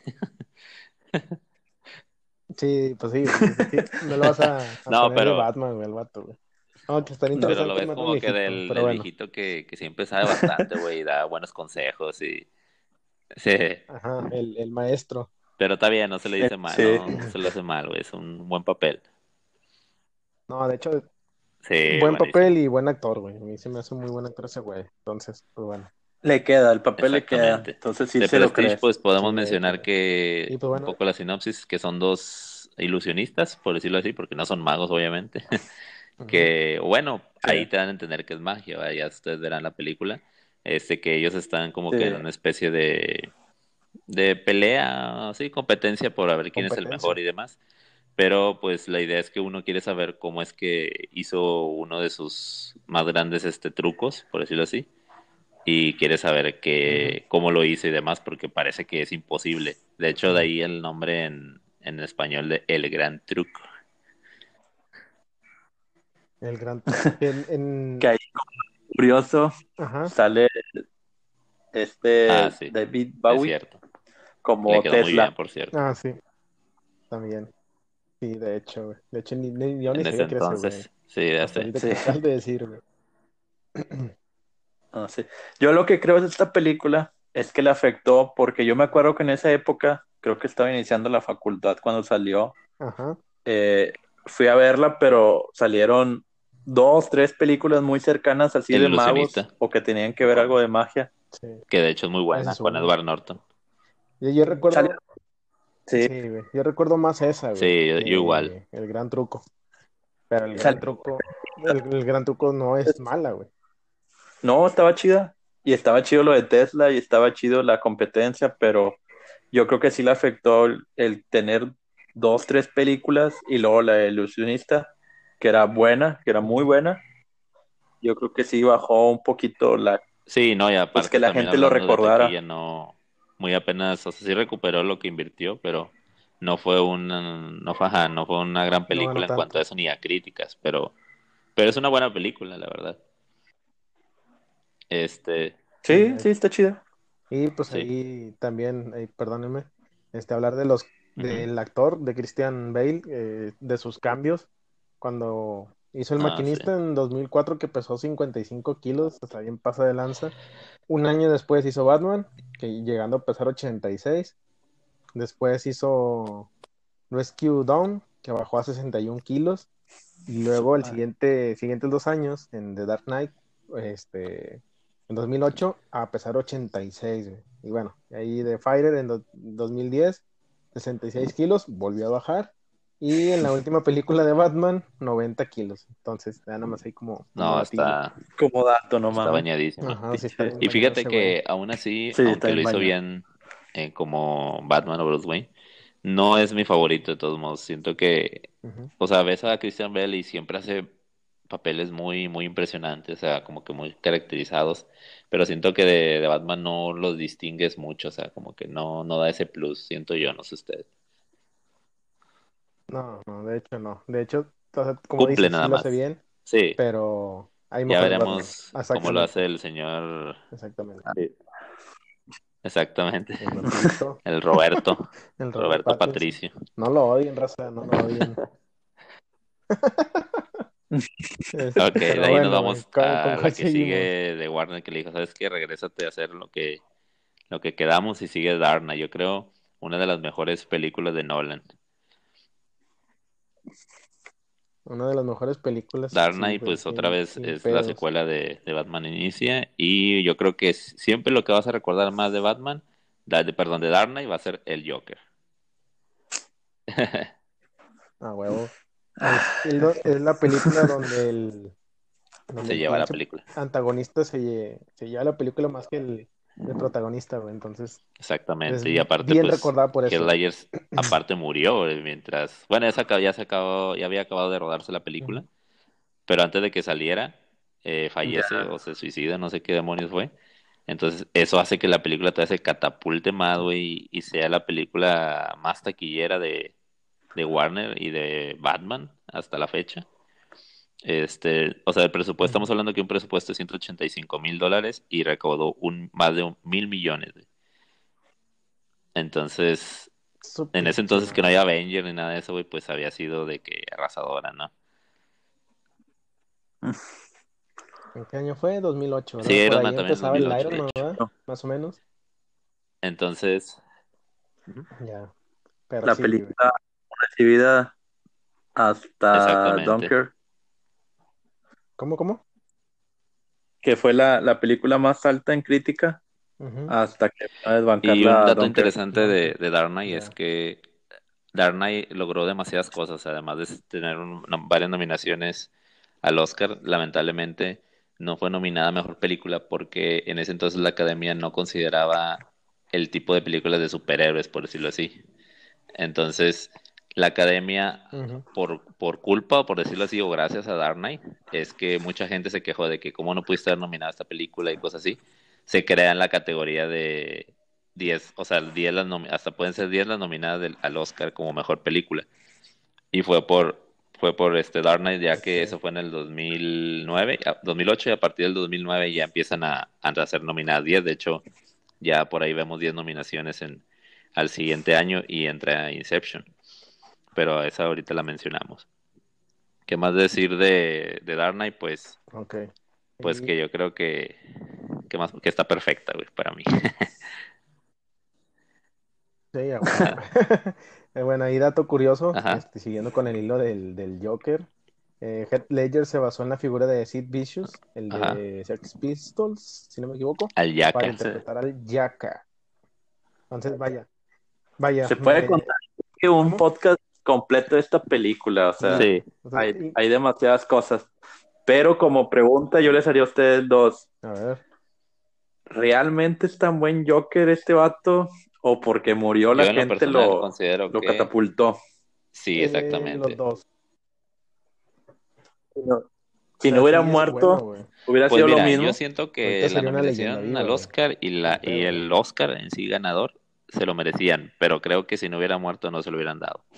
Speaker 1: sí, pues sí, es que no lo vas a
Speaker 2: No,
Speaker 1: poner de
Speaker 2: pero,
Speaker 1: Batman, güey, el vato, güey. Aunque estaría
Speaker 3: No.
Speaker 2: pero lo
Speaker 1: interesante
Speaker 2: ves
Speaker 1: más de
Speaker 2: como que
Speaker 1: viejito,
Speaker 2: del
Speaker 1: pero
Speaker 2: el
Speaker 1: bueno.
Speaker 2: viejito que siempre sabe bastante, güey, y da buenos consejos y sí.
Speaker 1: Ajá, el maestro.
Speaker 2: Pero está bien, no se le dice mal,
Speaker 3: Sí,
Speaker 2: no se le hace mal, güey, es un buen papel.
Speaker 1: No, de hecho,
Speaker 2: Sí,
Speaker 1: buen
Speaker 2: buenísimo.
Speaker 1: papel y buen actor, güey. A mí se me hace muy buen actor ese güey. Entonces, pues bueno.
Speaker 3: le queda, el papel le queda.
Speaker 2: Exactamente.
Speaker 3: Entonces sí
Speaker 2: De
Speaker 3: se lo
Speaker 2: Prestige,
Speaker 3: crees.
Speaker 2: pues podemos
Speaker 1: Sí, de hecho,
Speaker 2: mencionar
Speaker 1: güey. Y
Speaker 2: que
Speaker 1: pues
Speaker 2: un
Speaker 1: bueno,
Speaker 2: poco la sinopsis, que son dos ilusionistas, por decirlo así, porque no son magos, obviamente.
Speaker 1: ujú,
Speaker 2: Que, bueno,
Speaker 3: Sí,
Speaker 2: ahí te dan a entender que es magia, ¿verdad? Ya ustedes verán la película. Que ellos están como
Speaker 3: sí,
Speaker 2: que en una especie de pelea, así, competencia por a ver quién es el mejor
Speaker 1: competencia.
Speaker 2: y demás. Pero pues la idea es que uno quiere saber cómo es que hizo uno de sus más grandes trucos, por decirlo así, y quiere saber
Speaker 1: Ujú.
Speaker 2: cómo lo hizo y demás, porque parece que es imposible. De hecho, de ahí el nombre en español de El Gran Truco.
Speaker 1: El gran truco.
Speaker 3: que ahí curioso
Speaker 1: Ajá.
Speaker 3: sale
Speaker 2: Ah, sí,
Speaker 3: David
Speaker 2: es
Speaker 3: Bowie
Speaker 2: cierto. Le
Speaker 3: como
Speaker 2: quedó muy
Speaker 3: Tesla.
Speaker 2: bien, por cierto.
Speaker 1: Ah, sí, también. Sí, de hecho, güey. De hecho, yo ni
Speaker 2: En ese
Speaker 1: sabía que era ese güey.
Speaker 2: entonces, sí, ya
Speaker 1: Hasta
Speaker 2: sé.
Speaker 1: ahorita que
Speaker 3: Sí,
Speaker 1: me acabas de decir, güey.
Speaker 3: no, sí. Yo lo que creo de esta película es que le afectó porque yo me acuerdo que en esa época, creo que estaba iniciando la facultad cuando salió,
Speaker 1: Ajá.
Speaker 3: eh, fui a verla, pero salieron dos, tres películas muy cercanas así
Speaker 2: El
Speaker 3: de magos
Speaker 2: ilusionista,
Speaker 3: o que tenían que ver algo de magia.
Speaker 1: Sí,
Speaker 2: que de hecho es muy
Speaker 1: esa
Speaker 2: buena,
Speaker 1: es
Speaker 2: con
Speaker 1: una.
Speaker 2: Edward Norton.
Speaker 1: Yo
Speaker 3: Salió-
Speaker 1: recuerdo,
Speaker 3: sí,
Speaker 1: sí, güey. Yo recuerdo más esa,
Speaker 2: Sí,
Speaker 1: güey,
Speaker 2: yo igual.
Speaker 1: que el gran truco. Pero el gran
Speaker 3: salió-
Speaker 1: truco, el gran truco no es mala, güey.
Speaker 3: no, estaba chida. Y estaba chido lo de Tesla y estaba chido la competencia, pero yo creo que sí le afectó el tener dos, tres películas y luego la de Ilusionista, que era buena, que era muy
Speaker 1: Ujú.
Speaker 3: buena. Yo creo que sí bajó un poquito
Speaker 2: Sí, no, y
Speaker 3: pues que
Speaker 2: aparte
Speaker 3: la
Speaker 2: también
Speaker 3: gente lo
Speaker 2: hablando de
Speaker 3: recordara.
Speaker 2: taquilla, no, muy apenas, o sea, sí recuperó lo que invirtió, pero no fue una gran
Speaker 1: No ganó
Speaker 2: película en cuanto a
Speaker 1: tanto.
Speaker 2: eso ni a críticas, pero es una buena película, la verdad. Este,
Speaker 1: Sí,
Speaker 3: Sí, sí, está chida.
Speaker 1: y pues
Speaker 2: sí.
Speaker 1: ahí también, perdónenme, hablar
Speaker 2: Ujú.
Speaker 1: del actor, de Christian Bale, de sus cambios, cuando hizo El
Speaker 2: Ah, sí.
Speaker 1: Maquinista en 2004 que pesó 55 kilos, hasta bien pasa de lanza. Un año después hizo Batman, que llegando a pesar 86. Después hizo Rescue Dawn, que bajó a 61 kilos. Y
Speaker 3: Su
Speaker 1: luego
Speaker 3: madre.
Speaker 1: siguientes 2 años, en The Dark Knight, en 2008, a pesar 86, güey. Y bueno, ahí de Fighter en 2010, 66 kilos, volvió a bajar. Y en la última película de Batman, 90 kilos. Entonces, ya nada más hay como
Speaker 2: No,
Speaker 1: datillo.
Speaker 3: Como dato, no
Speaker 2: está
Speaker 3: mames.
Speaker 2: bañadísimo.
Speaker 1: Ajá, sí está
Speaker 3: Pinche.
Speaker 1: bien
Speaker 2: Y
Speaker 1: bañado
Speaker 2: fíjate
Speaker 1: ese güey.
Speaker 2: que aún así,
Speaker 3: Sí, está
Speaker 2: aunque lo
Speaker 3: bien
Speaker 2: hizo
Speaker 3: bañado.
Speaker 2: bien como Batman o Bruce Wayne, no es mi favorito de todos modos. Siento que,
Speaker 1: Ujú.
Speaker 2: o sea, ves a Christian Bale y siempre hace papeles muy, muy impresionantes, o sea, como que muy caracterizados, pero siento que de Batman no los distingues mucho, o sea, como que no da ese plus, siento yo, no sé usted.
Speaker 1: No, no, de hecho no. De hecho, o sea, como
Speaker 2: Cumple
Speaker 1: dices, sí
Speaker 2: nada
Speaker 1: lo hace
Speaker 2: más.
Speaker 1: bien,
Speaker 2: Sí,
Speaker 1: pero hay
Speaker 2: ya
Speaker 1: mejores Batman.
Speaker 2: veremos cómo lo hace
Speaker 1: Exactamente,
Speaker 2: el señor,
Speaker 1: exactamente.
Speaker 3: Sí.
Speaker 2: exactamente,
Speaker 1: El Roberto,
Speaker 2: el Roberto,
Speaker 1: el Robert
Speaker 2: Roberto
Speaker 1: Pattinson.
Speaker 2: Patricio.
Speaker 1: No lo odien, raza, no lo odien.
Speaker 2: Ok, de
Speaker 1: Pero
Speaker 2: ahí nos
Speaker 1: bueno, güey,
Speaker 2: vamos
Speaker 1: ¿con
Speaker 2: a
Speaker 1: cuál
Speaker 2: la que
Speaker 1: seguimos?
Speaker 2: sigue de Warner, que le dijo, ¿sabes qué? Regrésate a hacer lo que quedamos y sigue Darna. Yo creo una de las mejores películas de Nolan.
Speaker 1: Una de las mejores películas,
Speaker 2: Dark
Speaker 1: sí,
Speaker 2: Knight,
Speaker 1: güey,
Speaker 2: pues otra vez
Speaker 1: sin
Speaker 2: es la
Speaker 1: pedos.
Speaker 2: secuela de Batman Inicia. Y yo creo que siempre lo que vas a recordar más de Batman, perdón, de Dark Knight va a ser el Joker.
Speaker 1: A huevo.
Speaker 3: Ah,
Speaker 1: Es la película donde
Speaker 2: Se
Speaker 1: el
Speaker 2: lleva la
Speaker 1: pinche
Speaker 2: película.
Speaker 1: antagonista se lleva la película más que el protagonista, güey. Entonces, es
Speaker 2: Exactamente. Y aparte,
Speaker 1: bien
Speaker 2: pues,
Speaker 1: recordada por
Speaker 2: Heath
Speaker 1: eso.
Speaker 2: Ledger aparte murió mientras. Bueno, ya se acabó, ya había acabado de rodarse la película.
Speaker 1: Ujú.
Speaker 2: Pero antes de que saliera, fallece
Speaker 3: ya.
Speaker 2: o se suicida, no sé qué demonios fue. Entonces, eso hace que la película todavía se catapulte más, güey, y sea la película más taquillera de Warner y de Batman hasta la fecha. O sea, el presupuesto,
Speaker 1: Ujú.
Speaker 2: estamos hablando que un presupuesto de $185,000 y recaudó más de 1,000 millones, güey. Entonces,
Speaker 1: Su
Speaker 2: en ese
Speaker 1: pinche
Speaker 2: entonces que no había
Speaker 1: madre.
Speaker 2: Avenger ni nada de eso, güey, pues había sido de que arrasadora, ¿no?
Speaker 1: ¿En qué año fue? 2008,
Speaker 2: Sí,
Speaker 1: ¿verdad? Por
Speaker 2: Iron
Speaker 1: ahí
Speaker 2: Man también es
Speaker 1: empezaba el
Speaker 2: 2008,
Speaker 1: Iron
Speaker 2: de
Speaker 1: Man,
Speaker 2: hecho.
Speaker 1: ¿verdad? Más o menos.
Speaker 2: Entonces, ujú,
Speaker 1: Ya, pero
Speaker 3: La
Speaker 1: sí, güey.
Speaker 3: película recibida hasta
Speaker 2: exactamente.
Speaker 3: Dunkirk,
Speaker 1: ¿Cómo?
Speaker 3: que fue la película más alta en crítica,
Speaker 1: Ujú.
Speaker 3: hasta que vino a
Speaker 2: Y un
Speaker 3: desbancarla a
Speaker 2: dato
Speaker 3: Dunkirk.
Speaker 2: interesante
Speaker 1: Dunkirk,
Speaker 2: de Dark Knight es
Speaker 1: ya.
Speaker 2: que Dark Knight logró demasiadas cosas, además de tener varias nominaciones al Oscar. Lamentablemente no fue nominada a mejor película porque en ese entonces la Academia no consideraba el tipo de películas de superhéroes, por decirlo así. Entonces, la Academia,
Speaker 1: Ujú.
Speaker 2: por culpa, o por decirlo así, o gracias a Dark Knight, es que mucha gente se quejó de que cómo no pudiste haber nominado esta película y cosas así. Se crea en la categoría de 10, o sea, 10 hasta pueden ser 10 las nominadas al Oscar como mejor película. Y fue por Dark Knight, ya que
Speaker 1: Ok.
Speaker 2: eso fue en el 2009, 2008, y a partir del 2009 ya empiezan a ser nominadas 10. De hecho, ya por ahí vemos 10 nominaciones al siguiente año y entra Inception. Pero esa ahorita la mencionamos. ¿Qué más decir de Dark Knight?
Speaker 1: Ok.
Speaker 2: Pues
Speaker 1: Y,
Speaker 2: que yo creo que está perfecta, güey, para mí.
Speaker 1: sí, a huevo. Bueno, y dato curioso,
Speaker 2: Ajá,
Speaker 1: siguiendo con el hilo del Joker, Heath Ledger se basó en la figura de Sid Vicious, el
Speaker 2: ajá.
Speaker 1: de Sex Pistols, si no me equivoco,
Speaker 2: Al
Speaker 1: para
Speaker 2: Yaka.
Speaker 3: Sí.
Speaker 1: interpretar al Yaka. Entonces, vaya,
Speaker 3: Se puede contar que un
Speaker 1: ¿cómo?
Speaker 3: podcast completo de esta película, o sea,
Speaker 1: Sí.
Speaker 2: Sí.
Speaker 1: O sea,
Speaker 3: hay demasiadas cosas. Pero como pregunta, yo les haría a ustedes dos:
Speaker 1: a ver.
Speaker 3: ¿realmente es tan buen Joker este vato? ¿O porque murió
Speaker 2: Yo
Speaker 3: la
Speaker 2: en lo
Speaker 3: gente
Speaker 2: personal considero
Speaker 3: lo
Speaker 2: que
Speaker 3: catapultó?
Speaker 2: sí,
Speaker 1: Los
Speaker 2: exactamente.
Speaker 1: dos.
Speaker 3: No.
Speaker 1: O
Speaker 3: Si no
Speaker 1: sea,
Speaker 3: hubiera
Speaker 1: sí es bueno,
Speaker 3: muerto,
Speaker 1: güey.
Speaker 3: hubiera
Speaker 2: Pues
Speaker 3: sido lo
Speaker 2: mira, yo
Speaker 3: mismo.
Speaker 2: siento
Speaker 1: Ahorita
Speaker 2: que la
Speaker 1: sería una leyenda
Speaker 2: nominación
Speaker 1: viva,
Speaker 2: al
Speaker 1: güey.
Speaker 2: Oscar
Speaker 1: Sin
Speaker 2: y
Speaker 1: pedo, güey.
Speaker 2: el Oscar en sí ganador se lo merecían, pero creo que si no hubiera muerto no se lo hubieran dado.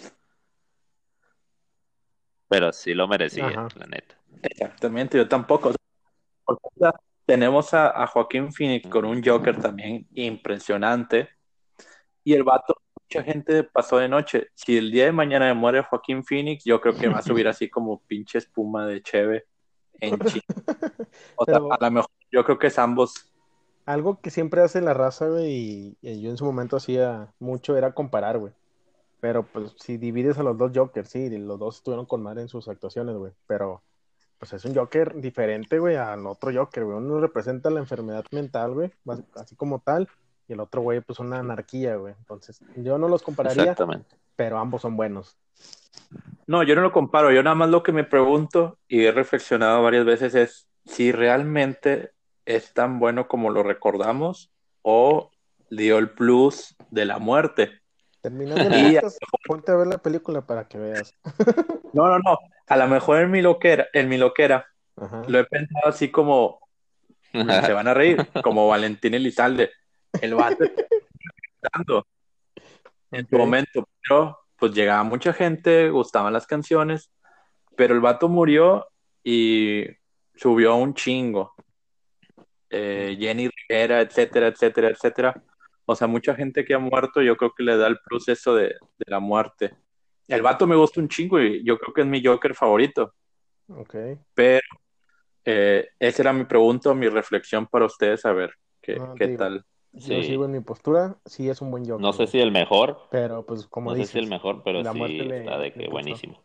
Speaker 2: Pero sí lo merecía,
Speaker 1: Ajá.
Speaker 2: la neta.
Speaker 3: Exactamente, yo tampoco. Porque, o sea, tenemos a Joaquín Phoenix con un Joker también impresionante. Y el vato, mucha gente pasó de noche. Si el día de mañana me muere Joaquín Phoenix, yo creo que va a subir así como pinche espuma de cheve en China. O sea, a
Speaker 1: Pero
Speaker 3: lo mejor yo creo que es ambos.
Speaker 1: algo que siempre hace la raza, güey, y yo en su momento hacía mucho, era comparar, güey. Pero pues si divides a los dos Jokers, sí, los dos estuvieron con madre en sus actuaciones, güey. Pero pues es un Joker diferente, güey, al otro Joker, güey. Uno representa la enfermedad mental, güey, así como tal. Y el otro, güey, pues una anarquía, güey. Entonces, yo no los compararía,
Speaker 2: Exactamente.
Speaker 1: pero ambos son buenos.
Speaker 3: No, yo no lo comparo. Yo nada más lo que me pregunto y he reflexionado varias veces es si realmente es tan bueno como lo recordamos o dio el plus de la muerte.
Speaker 1: Terminando el
Speaker 3: Y
Speaker 1: podcast, ponte a ver la película para que veas.
Speaker 3: no. A lo mejor en mi loquera,
Speaker 1: Ajá.
Speaker 3: lo he pensado así como, se van a reír, como Valentín Elizalde. El vato estando en su
Speaker 1: Ok.
Speaker 3: momento, pero pues llegaba mucha gente, gustaban las canciones, pero el vato murió y subió un chingo. Jenny Rivera, etcétera, etcétera, etcétera. O sea, mucha gente que ha muerto, yo creo que le da el plus eso de la muerte. El vato me gusta un chingo y yo creo que es mi Joker favorito,
Speaker 1: Ok.
Speaker 3: pero esa era mi pregunta, mi reflexión para ustedes, a ver
Speaker 1: No,
Speaker 3: qué
Speaker 1: te digo,
Speaker 3: tal.
Speaker 1: yo sigo
Speaker 2: Sí.
Speaker 1: en mi postura, sí es un buen
Speaker 2: No
Speaker 1: Joker,
Speaker 2: sé
Speaker 1: güey.
Speaker 2: si el mejor,
Speaker 1: Pero pues como
Speaker 2: no sé si el
Speaker 1: dices,
Speaker 2: mejor, pero
Speaker 1: la muerte
Speaker 2: sí está de
Speaker 1: le
Speaker 2: que
Speaker 1: pinchó.
Speaker 2: buenísimo.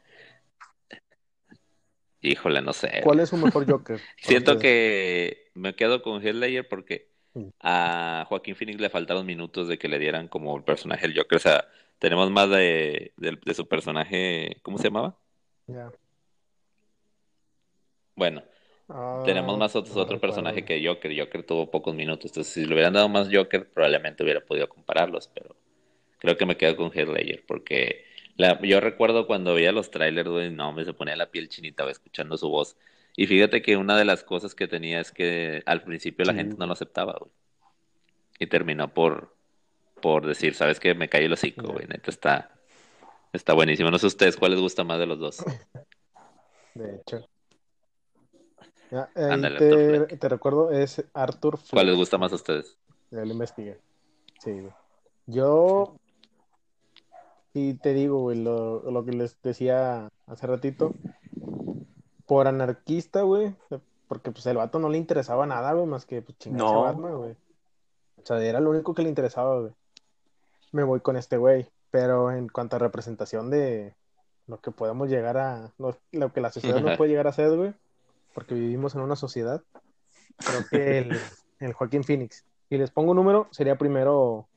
Speaker 2: Híjole, no sé,
Speaker 1: ¿Cuál
Speaker 2: güey.
Speaker 1: es su mejor Joker para
Speaker 2: Siento
Speaker 1: ustedes?
Speaker 2: que me quedo con Heath Ledger porque
Speaker 1: Mm.
Speaker 2: a Joaquín Phoenix le faltaron minutos de que le dieran como el personaje del Joker. O sea, tenemos más de su personaje, ¿cómo se llamaba?
Speaker 1: Ya.
Speaker 2: Bueno, tenemos
Speaker 1: Ah,
Speaker 2: más
Speaker 1: no
Speaker 2: otro
Speaker 1: recuerdo,
Speaker 2: personaje
Speaker 1: güey.
Speaker 2: que Joker. Joker tuvo pocos minutos. Entonces, si le hubieran dado más Joker, probablemente hubiera podido compararlos. Pero creo que me quedo con Heath Ledger porque yo recuerdo cuando veía los trailers, güey, no, me se ponía la piel chinita, güey, escuchando su voz. Y fíjate que una de las cosas que tenía es que al principio la
Speaker 1: Sí,
Speaker 2: gente no lo
Speaker 1: güey.
Speaker 2: aceptaba, güey. Y terminó por decir, ¿sabes qué? Me caí el hocico,
Speaker 1: Ya,
Speaker 2: güey. Neta está buenísimo. No sé ustedes cuál les gusta más de los dos.
Speaker 1: de hecho. Ya, ahí
Speaker 2: Ándale, Arthur Fleck.
Speaker 1: te recuerdo, es Arthur
Speaker 2: ¿Cuál les
Speaker 1: Fleck.
Speaker 2: gusta más a ustedes?
Speaker 1: Ya lo investigué. Sí, güey. Yo, y te digo, güey, lo que les decía hace ratito, por anarquista, güey, porque pues el vato no le interesaba nada, güey, más que pues chingarse a
Speaker 3: No,
Speaker 1: Batman, güey. O sea, era lo único que le interesaba, güey. Me voy con este güey. Pero en cuanto a representación de lo que podemos llegar a, lo que la sociedad nos puede llegar a hacer, güey, porque vivimos en una sociedad, creo que el Joaquín Phoenix. Si les pongo un número, sería primero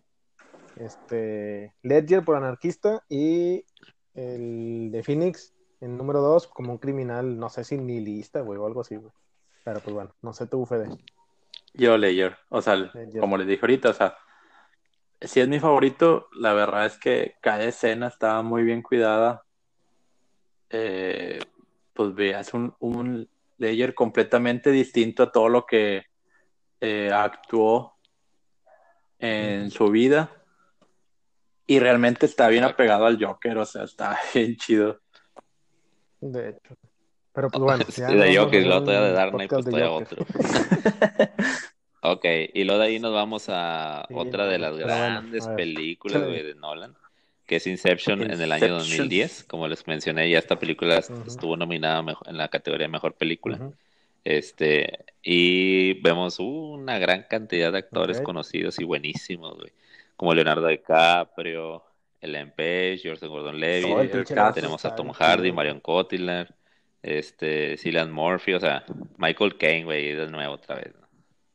Speaker 1: Ledger por anarquista y el de Phoenix en número 2 como un criminal, no sé si nihilista, güey, o algo así, güey. Pero pues bueno, no sé tú, Fede.
Speaker 3: yo Ledger. O sea,
Speaker 1: Ledger.
Speaker 3: como les dije ahorita, o sea, si es mi favorito, la verdad es que cada escena estaba muy bien cuidada. Eh, pues veas un Ledger completamente distinto a todo lo que actuó en
Speaker 1: Ujú.
Speaker 3: su vida. Y realmente está bien
Speaker 2: Exacto.
Speaker 3: apegado al Joker, o sea, está bien chido.
Speaker 1: De hecho. Pero pues bueno,
Speaker 2: Sí,
Speaker 1: ya no
Speaker 2: de
Speaker 1: vamos a
Speaker 2: Joker y
Speaker 1: hacer
Speaker 2: luego todavía de
Speaker 1: un
Speaker 2: Dark Knight,
Speaker 1: podcast
Speaker 2: pues
Speaker 1: de
Speaker 2: todavía
Speaker 1: Joker.
Speaker 2: otro. Ok, y luego de ahí nos vamos a
Speaker 1: Sí,
Speaker 2: otra
Speaker 1: no,
Speaker 2: de
Speaker 1: güey.
Speaker 2: las
Speaker 1: Pero bueno,
Speaker 2: grandes
Speaker 1: a ver,
Speaker 2: películas,
Speaker 1: échale.
Speaker 2: güey, de Nolan, que es Inception en el año
Speaker 3: Inception.
Speaker 2: 2010. Como les mencioné, ya esta película
Speaker 1: Ujú,
Speaker 2: estuvo nominada en la categoría de Mejor Película.
Speaker 1: ujú,
Speaker 2: Y vemos una gran cantidad de actores
Speaker 1: ok.
Speaker 2: conocidos y buenísimos, güey, como Leonardo DiCaprio, Ellen Page, Joseph
Speaker 1: Todo
Speaker 2: Gordon-Levitt,
Speaker 1: el
Speaker 3: Sí, el
Speaker 1: pinche elenco
Speaker 3: cast.
Speaker 2: tenemos a
Speaker 1: está
Speaker 2: Tom
Speaker 1: bien
Speaker 2: Hardy,
Speaker 1: chido, güey.
Speaker 2: Marion Cotillard, Cillian Murphy, o sea, Michael Caine, güey, de nuevo otra vez, ¿no?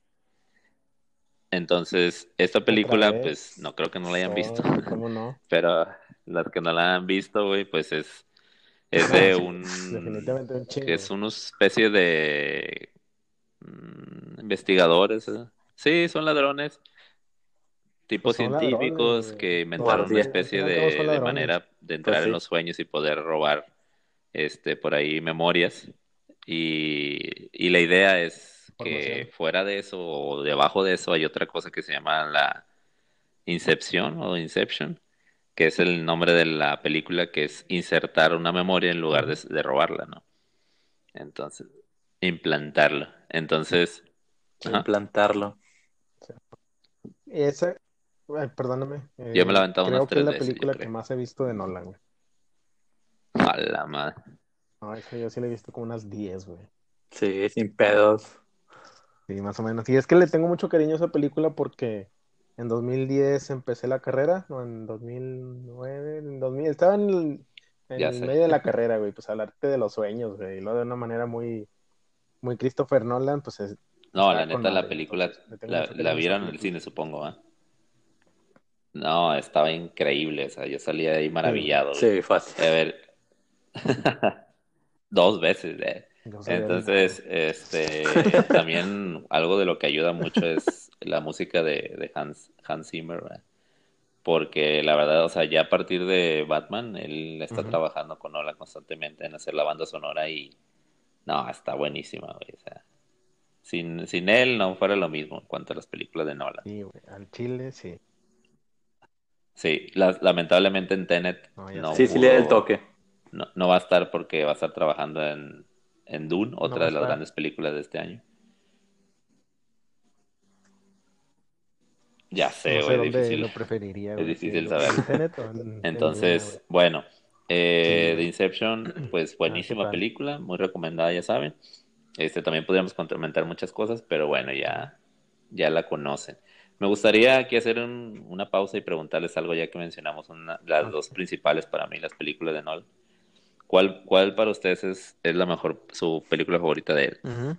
Speaker 2: Entonces, esta
Speaker 1: Otra
Speaker 2: película, pues,
Speaker 1: vez.
Speaker 2: no creo que no la hayan visto,
Speaker 1: ¿Cómo no?
Speaker 2: pero las que no la han visto, güey, pues es de
Speaker 1: Sí, definitivamente un
Speaker 2: que
Speaker 1: chingo,
Speaker 2: es
Speaker 1: güey.
Speaker 2: una especie de investigadores, ¿eh? Sí, son ladrones,
Speaker 1: Pues
Speaker 2: tipos
Speaker 1: son ladrones,
Speaker 2: científicos
Speaker 1: güey.
Speaker 2: que inventaron una
Speaker 3: Guardia.
Speaker 1: Al fin
Speaker 2: especie
Speaker 1: y al cabo son
Speaker 2: de
Speaker 1: ladrones.
Speaker 2: manera de
Speaker 3: Pues
Speaker 2: entrar en
Speaker 3: sí.
Speaker 2: los sueños y poder robar, por ahí memorias. Y la idea es que
Speaker 1: Información.
Speaker 2: fuera de eso o debajo de eso hay otra cosa que se llama la Incepción o Inception, que es el nombre de la película, que es insertar una memoria en lugar
Speaker 1: Ujú.
Speaker 2: de robarla, ¿no? Entonces, implantarlo. Entonces, ajá,
Speaker 3: Implantarlo.
Speaker 1: Sí. Esa, ay, perdóname,
Speaker 2: yo me la he aventado unas
Speaker 1: creo que es
Speaker 2: tres
Speaker 1: la
Speaker 2: veces, yo
Speaker 1: película que
Speaker 2: creo.
Speaker 1: más he visto de Nolan, güey.
Speaker 2: A la madre.
Speaker 1: No, esa yo sí la he visto como unas 10, güey.
Speaker 3: Sí, sin pedos.
Speaker 1: Sí, más o menos. Y es que le tengo mucho cariño a esa película porque en 2010 empecé la carrera, no, en 2009, en 2000, estaba en
Speaker 2: Ya
Speaker 1: el
Speaker 2: sé.
Speaker 1: medio de la carrera, güey, pues hablarte de los sueños, güey, y luego de una manera muy, muy Christopher Nolan, pues
Speaker 2: No, la
Speaker 1: estaba con
Speaker 2: neta, la
Speaker 1: madre,
Speaker 2: película
Speaker 1: entonces le tengo mucho
Speaker 2: la
Speaker 1: cariño a esa
Speaker 2: vieron en el
Speaker 1: película.
Speaker 2: cine, supongo, ¿ah? No, estaba increíble, o sea, yo salí de ahí
Speaker 1: Sí, güey,
Speaker 2: maravillado, güey.
Speaker 3: Sí, fácil.
Speaker 2: A ver, dos veces, ¿eh?
Speaker 1: yo salí animado.
Speaker 2: Entonces, también algo de lo que ayuda mucho es la música de Hans Zimmer, ¿verdad? Porque la verdad, o sea, ya a partir de Batman, él está
Speaker 1: Ujú.
Speaker 2: trabajando con Nolan constantemente en hacer la banda sonora y no, está buenísima, güey. O sea, sin él no fuera lo mismo en cuanto a las películas de Nolan.
Speaker 1: Sí, güey, al Chile, sí.
Speaker 2: Sí, lamentablemente en Tenet
Speaker 1: No, ya
Speaker 2: no
Speaker 1: sé,
Speaker 3: Sí, sí
Speaker 1: güey.
Speaker 3: le da el
Speaker 2: pudo,
Speaker 3: toque.
Speaker 2: no va a estar porque va a estar trabajando en Dune,
Speaker 1: No
Speaker 2: otra
Speaker 1: va a
Speaker 2: de las
Speaker 1: estar.
Speaker 2: grandes películas de este año. Ya
Speaker 1: No
Speaker 2: sé,
Speaker 1: sé
Speaker 2: güey,
Speaker 1: dónde lo preferiría,
Speaker 2: es
Speaker 1: güey, si
Speaker 2: difícil
Speaker 1: en
Speaker 2: saber.
Speaker 1: el Tenet o en Duna, güey.
Speaker 2: Entonces, bueno,
Speaker 1: Sí,
Speaker 2: de
Speaker 1: güey.
Speaker 2: Inception, pues
Speaker 1: A ver qué
Speaker 2: buenísima
Speaker 1: tal.
Speaker 2: película, muy recomendada, ya saben. También podríamos complementar muchas cosas, pero bueno,
Speaker 1: Ujú.
Speaker 2: ya la conocen. Me gustaría aquí hacer una pausa y preguntarles algo, ya que mencionamos las dos
Speaker 1: Ok.
Speaker 2: principales para mí, las películas de Nolan. ¿Cuál para ustedes es la mejor, su película favorita de él?
Speaker 1: Ujú.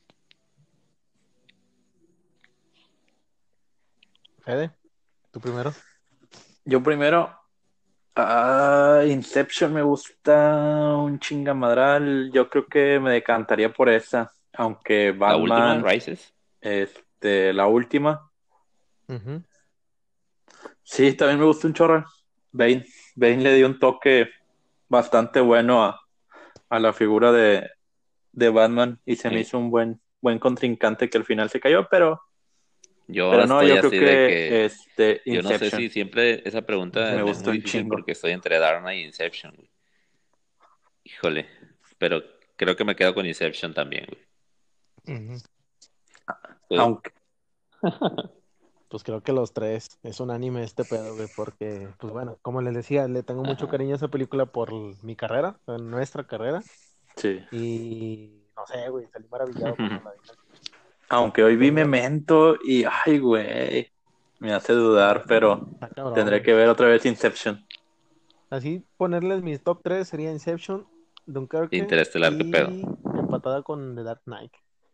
Speaker 1: Fede, tú primero.
Speaker 3: Yo primero, Inception me gusta un chingamadral. Yo creo que me decantaría por esa. Aunque
Speaker 2: La última,
Speaker 3: Batman,
Speaker 2: Rises.
Speaker 3: la última.
Speaker 1: Ujú.
Speaker 3: Sí, también me gusta un chorro. Bane. Bane le dio un toque bastante bueno a la figura de Batman y se me
Speaker 2: Sí.
Speaker 3: hizo un buen contrincante que al final se cayó, pero
Speaker 2: Yo
Speaker 3: no,
Speaker 2: estoy
Speaker 3: yo creo
Speaker 2: así de
Speaker 3: que
Speaker 2: que yo no sé si
Speaker 3: Inception
Speaker 2: siempre esa pregunta
Speaker 3: me
Speaker 2: me es
Speaker 3: gustó
Speaker 2: muy
Speaker 3: un
Speaker 2: difícil
Speaker 3: chingo.
Speaker 2: porque estoy entre Dark Knight y Inception, güey. Híjole, pero creo que me quedo con Inception también, güey.
Speaker 1: Ujú.
Speaker 2: Pues,
Speaker 3: Aunque
Speaker 1: Pues creo que los tres. Es un anime este pedo, güey, porque, pues bueno, como les decía, le tengo mucho
Speaker 2: ajá.
Speaker 1: cariño a esa película por mi carrera, nuestra carrera.
Speaker 3: sí.
Speaker 1: Y no sé, güey, salí maravillado cuando la vi en el cine.
Speaker 3: Aunque hoy vi
Speaker 1: Tenía,
Speaker 3: Memento y ay, güey, me hace dudar, pero
Speaker 1: está cabrón,
Speaker 3: tendré
Speaker 1: güey.
Speaker 3: que ver otra vez Inception.
Speaker 1: Así ponerles mis top 3 sería Inception, Dunkerque
Speaker 2: Interestelar, qué pedo.
Speaker 1: y empatada con The Dark Knight.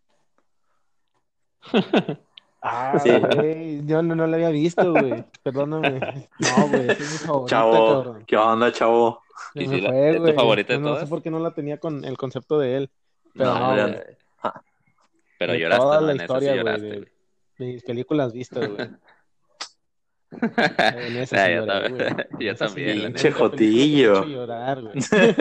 Speaker 1: Ah,
Speaker 3: Sí,
Speaker 1: güey, yo no la había visto, güey. Perdóname. No, güey, esa es mi favorita,
Speaker 3: chavo,
Speaker 1: cabrón.
Speaker 3: ¿qué onda, chavo?
Speaker 1: Se
Speaker 2: ¿Y
Speaker 1: me
Speaker 2: si
Speaker 1: fue,
Speaker 2: es tu
Speaker 1: güey.
Speaker 2: favorita
Speaker 1: No,
Speaker 2: de
Speaker 1: no sé
Speaker 2: todas?
Speaker 1: por qué no la tenía con el concepto de él. Pero
Speaker 3: No,
Speaker 1: no,
Speaker 3: hombre,
Speaker 1: güey.
Speaker 2: Pero
Speaker 1: De
Speaker 2: lloraste,
Speaker 1: toda
Speaker 2: ¿no?
Speaker 1: la
Speaker 2: En esa sí
Speaker 1: historia, güey,
Speaker 2: lloraste,
Speaker 1: de
Speaker 2: güey.
Speaker 1: mis películas vistas, güey. En esa
Speaker 2: Ah,
Speaker 1: sí lloré, güey. En
Speaker 2: yo
Speaker 1: esa sí,
Speaker 2: también, la
Speaker 1: la
Speaker 3: pinche
Speaker 2: neta.
Speaker 1: única película que me ha hecho
Speaker 3: jotillo.
Speaker 1: llorar, güey.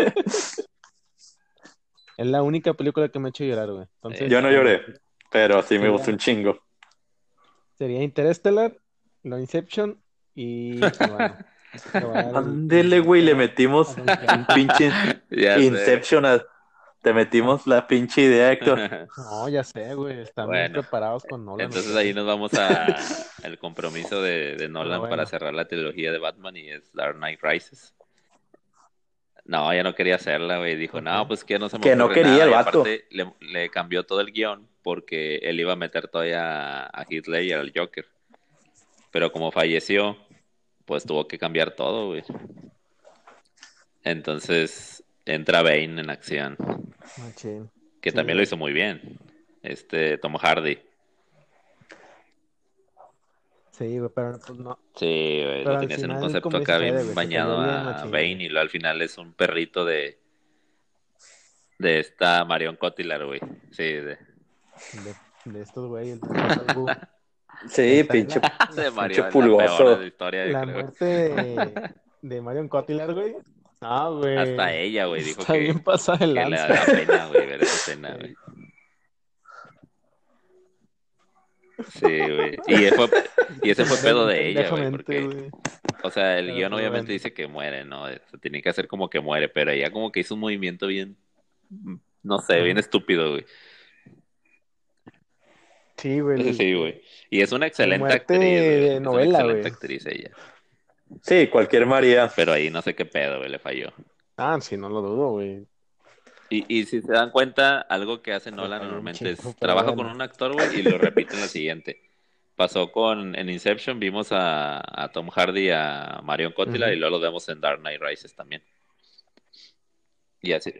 Speaker 1: Es la única película que me ha hecho llorar, güey. Entonces,
Speaker 3: Yo no
Speaker 1: bueno,
Speaker 3: lloré, pero sí me gustó un
Speaker 1: sería,
Speaker 3: chingo.
Speaker 1: sería Interstellar, lo Inception y, pues bueno, le voy a dar
Speaker 3: Ándele, güey, le
Speaker 1: a
Speaker 3: metimos un
Speaker 1: Dunkerque.
Speaker 3: pinche
Speaker 2: Ya sé.
Speaker 3: Inception. Te metimos la pinche idea, Héctor.
Speaker 1: No, ya sé, güey. Están bien
Speaker 2: Bueno,
Speaker 1: preparados con Nolan
Speaker 2: entonces ahí
Speaker 1: ustedes.
Speaker 2: nos vamos a el compromiso de
Speaker 1: Pero
Speaker 2: Nolan para
Speaker 1: bueno,
Speaker 2: cerrar la trilogía de Batman y es Dark Knight Rises. No, ya no quería hacerla, güey. Dijo,
Speaker 1: ¿por
Speaker 2: no,
Speaker 1: qué?
Speaker 2: pues que no se me
Speaker 3: Que no
Speaker 2: ocurre
Speaker 3: quería
Speaker 2: nada.
Speaker 3: el
Speaker 2: Y
Speaker 3: vato.
Speaker 2: aparte le cambió todo el guión porque él iba a meter todavía a Heath Ledger, al Joker. Pero como falleció, pues tuvo que cambiar todo, güey. Entonces entra Bane en acción,
Speaker 1: Machín.
Speaker 2: que
Speaker 1: Sí,
Speaker 2: también lo
Speaker 1: güey.
Speaker 2: hizo muy bien. Tom Hardy.
Speaker 1: Sí, güey, pero pues no.
Speaker 2: Sí, güey, lo
Speaker 1: Pero al
Speaker 2: tenías en un
Speaker 1: final,
Speaker 2: concepto
Speaker 1: como dice
Speaker 2: acá
Speaker 1: Fede,
Speaker 2: bien
Speaker 1: güey, se cayó
Speaker 2: bañado
Speaker 1: bien,
Speaker 2: a
Speaker 1: machín,
Speaker 2: Bane
Speaker 1: güey.
Speaker 2: y luego al final es un perrito de esta Marion Cotillard, güey. Sí,
Speaker 1: De estos güeyes, de Tarzán Gu.
Speaker 3: Sí,
Speaker 1: Esa,
Speaker 3: pinche,
Speaker 2: de
Speaker 1: la,
Speaker 2: Mario,
Speaker 3: pinche
Speaker 2: es la peor de la
Speaker 3: pulgoso.
Speaker 2: historia, yo
Speaker 1: la
Speaker 2: creo.
Speaker 1: muerte de Marion Cotillard, güey. Ah,
Speaker 2: Hasta
Speaker 1: güey.
Speaker 2: ella, güey, dijo
Speaker 1: Está bien pasada de
Speaker 2: que le
Speaker 1: lanza,
Speaker 2: da
Speaker 1: güey.
Speaker 2: pena, güey, ver esa escena, güey.
Speaker 1: Ey.
Speaker 2: Sí, güey.
Speaker 1: Es
Speaker 2: Y
Speaker 1: que
Speaker 2: ese
Speaker 1: se
Speaker 2: fue
Speaker 1: muere
Speaker 2: pedo
Speaker 1: bien
Speaker 2: de ella, güey,
Speaker 1: pendejamente,
Speaker 2: porque,
Speaker 1: güey.
Speaker 2: o sea, el
Speaker 1: Pero
Speaker 2: guión
Speaker 1: pues
Speaker 2: obviamente
Speaker 1: bueno.
Speaker 2: dice que muere, ¿no? Se tiene que hacer como que muere, pero ella como que hizo un movimiento bien, no sé, bien
Speaker 1: Ajá.
Speaker 2: estúpido, güey.
Speaker 1: Sí, güey.
Speaker 2: Sí, güey. Y es una
Speaker 1: El
Speaker 2: excelente
Speaker 1: muerte
Speaker 2: actriz, güey.
Speaker 1: de
Speaker 2: Es una
Speaker 1: novela,
Speaker 2: excelente
Speaker 1: güey.
Speaker 2: actriz ella.
Speaker 3: Sí, cualquier María.
Speaker 2: Pero ahí no sé qué pedo, güey, le falló.
Speaker 1: Ah, sí, no lo dudo, güey.
Speaker 2: Y si se dan cuenta, algo que hace
Speaker 1: Le
Speaker 2: Nolan
Speaker 1: falló un
Speaker 2: normalmente
Speaker 1: chingo,
Speaker 2: es
Speaker 1: pero
Speaker 2: trabaja con
Speaker 1: bueno.
Speaker 2: un actor, güey, y lo repite en la siguiente. En Inception, vimos a Tom Hardy, a Marion Cotillard, y
Speaker 1: Ujú.
Speaker 2: luego lo vemos en Dark Knight Rises también. Y así,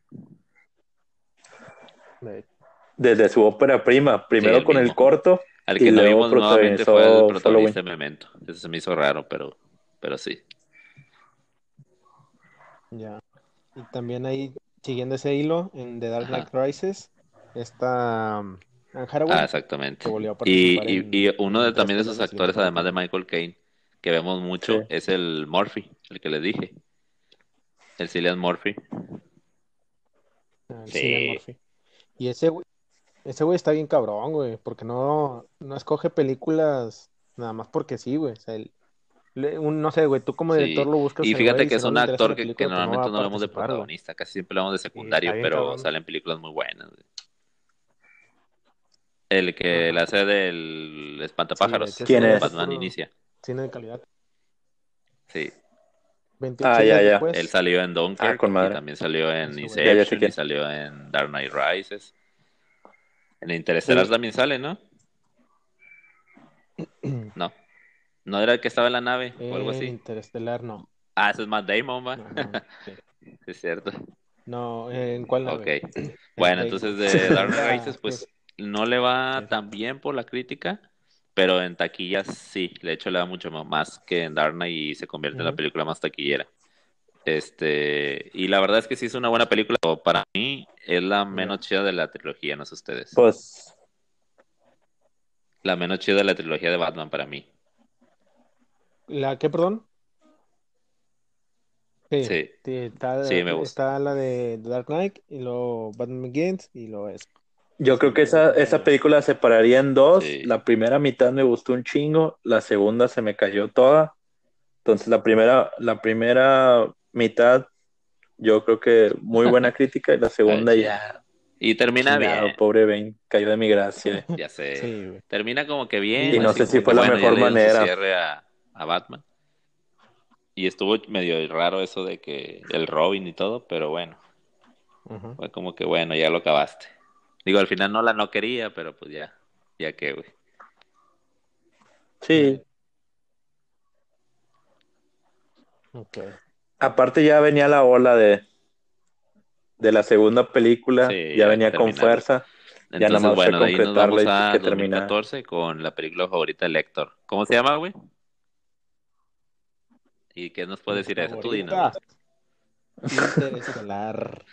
Speaker 1: De-
Speaker 3: Desde su ópera prima.
Speaker 2: sí,
Speaker 3: Primero
Speaker 2: el
Speaker 3: con el
Speaker 2: mismo.
Speaker 3: corto
Speaker 2: Al
Speaker 3: y
Speaker 2: que no
Speaker 3: luego
Speaker 2: vimos nuevamente fue al
Speaker 3: protagonizó Following.
Speaker 2: protagonista de Memento. Eso se me hizo raro, pero sí.
Speaker 1: ya. Y también ahí, siguiendo ese hilo, en The Dark Knight
Speaker 2: Ajá.
Speaker 1: Rises, está Anne
Speaker 2: Ah,
Speaker 1: Hathaway, que
Speaker 2: exactamente.
Speaker 1: volvió a participar
Speaker 2: Y uno
Speaker 1: en
Speaker 2: también de
Speaker 1: Interstellar,
Speaker 2: esos
Speaker 1: la siguiente
Speaker 2: actores, además de
Speaker 1: película.
Speaker 2: Michael Caine, que vemos
Speaker 3: Sí.
Speaker 2: mucho, es el Murphy, el que les dije. El Cillian Murphy.
Speaker 1: El Cillian
Speaker 2: Sí,
Speaker 1: Murphy. Y ese güey está bien cabrón, güey, porque no escoge películas nada más porque sí, güey. O sea, no sé, güey, tú como director
Speaker 2: sí.
Speaker 1: lo buscas
Speaker 2: Y
Speaker 1: al güey
Speaker 2: fíjate
Speaker 1: y
Speaker 2: que
Speaker 1: si
Speaker 2: es
Speaker 1: no
Speaker 2: un
Speaker 1: le interesa
Speaker 2: actor
Speaker 1: la
Speaker 2: que
Speaker 1: película, pues no va
Speaker 2: normalmente
Speaker 1: a
Speaker 2: no vemos de
Speaker 1: participar, güey.
Speaker 2: protagonista, casi siempre vemos de
Speaker 1: Y está
Speaker 2: secundario,
Speaker 1: bien
Speaker 2: pero
Speaker 1: cabrón.
Speaker 2: salen películas muy buenas, güey. El que le
Speaker 1: Ajá.
Speaker 2: hace del
Speaker 1: Sí, de
Speaker 2: espantapájaros
Speaker 1: hecho ese
Speaker 3: ¿Quién
Speaker 1: güey
Speaker 2: en
Speaker 1: hace
Speaker 3: es?
Speaker 2: Batman
Speaker 1: puro
Speaker 2: Inicia.
Speaker 1: cine de calidad.
Speaker 2: Sí.
Speaker 1: 28
Speaker 3: Ah, ya,
Speaker 1: días
Speaker 3: ya.
Speaker 2: Él
Speaker 1: después,
Speaker 2: salió en
Speaker 3: Ah,
Speaker 2: Dunkirk
Speaker 3: con
Speaker 2: y
Speaker 3: madre.
Speaker 2: también salió en
Speaker 1: ese güey.
Speaker 3: Ya sé
Speaker 2: Inception y
Speaker 3: quién.
Speaker 2: salió en Dark Knight Rises. En Interstellar
Speaker 3: Sí.
Speaker 2: también sale, ¿no? No. ¿No era el que estaba en la nave o algo
Speaker 1: En
Speaker 2: así?
Speaker 1: Interestelar, no.
Speaker 2: Ah, ese es Matt Damon, va.
Speaker 1: No, no, no. Sí.
Speaker 2: Sí, es cierto.
Speaker 1: No, ¿en cuál
Speaker 2: Ok.
Speaker 1: nave? En
Speaker 2: Bueno,
Speaker 1: Fate,
Speaker 2: entonces
Speaker 1: güey.
Speaker 2: de
Speaker 1: Ahí
Speaker 2: Dark Knight
Speaker 1: la...
Speaker 2: Rises, pues no le va
Speaker 1: Esa.
Speaker 2: tan bien por la crítica, pero en taquilla sí. De hecho, le da mucho más que en Dark Knight y se convierte en la
Speaker 1: Ujú.
Speaker 2: película más taquillera. Y la verdad es que sí es una buena película, pero para mí es la menos
Speaker 1: Ya.
Speaker 2: chida de la trilogía, no sé ustedes.
Speaker 3: Pues,
Speaker 2: La menos chida de la trilogía de Batman para mí.
Speaker 1: ¿La qué, perdón? Sí,
Speaker 2: Sí,
Speaker 1: sí,
Speaker 2: sí, me gusta.
Speaker 1: está la de The Dark Knight y luego Batman Begins y luego es.
Speaker 3: Yo creo que
Speaker 1: Siempre es
Speaker 3: esa
Speaker 1: buena.
Speaker 3: película se separaría en dos.
Speaker 2: Sí.
Speaker 3: La primera mitad me gustó un chingo, la segunda se me cayó toda. Entonces la primera mitad yo creo que muy buena crítica y la
Speaker 2: Está bien
Speaker 3: segunda
Speaker 2: chida.
Speaker 3: ya
Speaker 2: Y termina bien,
Speaker 3: chingado, pobre Bane, cayó de mi gracia.
Speaker 2: ya sé.
Speaker 1: Sí, güey.
Speaker 2: Termina como que
Speaker 1: Y
Speaker 2: bien,
Speaker 3: Y no
Speaker 1: bueno,
Speaker 2: así
Speaker 3: sé si
Speaker 2: como que
Speaker 3: fue la
Speaker 2: bueno, ya
Speaker 3: mejor
Speaker 2: le dieron su
Speaker 3: manera.
Speaker 2: cierre a Batman. Y estuvo medio raro eso de que el Robin y todo, pero bueno,
Speaker 1: ajá.
Speaker 2: fue como que bueno, ya lo acabaste. Digo, al final no quería, pero pues ya, ya que, güey.
Speaker 3: Sí,
Speaker 1: Ok.
Speaker 3: aparte ya venía la ola de la segunda película,
Speaker 2: Sí,
Speaker 3: ya
Speaker 2: ya que
Speaker 3: venía con
Speaker 2: terminarla.
Speaker 3: fuerza, ya nada
Speaker 2: Entonces,
Speaker 3: más fue
Speaker 2: bueno, de ahí nos
Speaker 3: concretarla
Speaker 2: vamos
Speaker 3: y
Speaker 2: a
Speaker 3: que terminar.
Speaker 2: 2014 con la película favorita de Héctor. ¿Cómo se llama, güey? ¿Y qué nos puede
Speaker 1: Mi
Speaker 2: decir eso? Tú dinos,
Speaker 1: favorita,
Speaker 2: güey.
Speaker 1: Interestelar.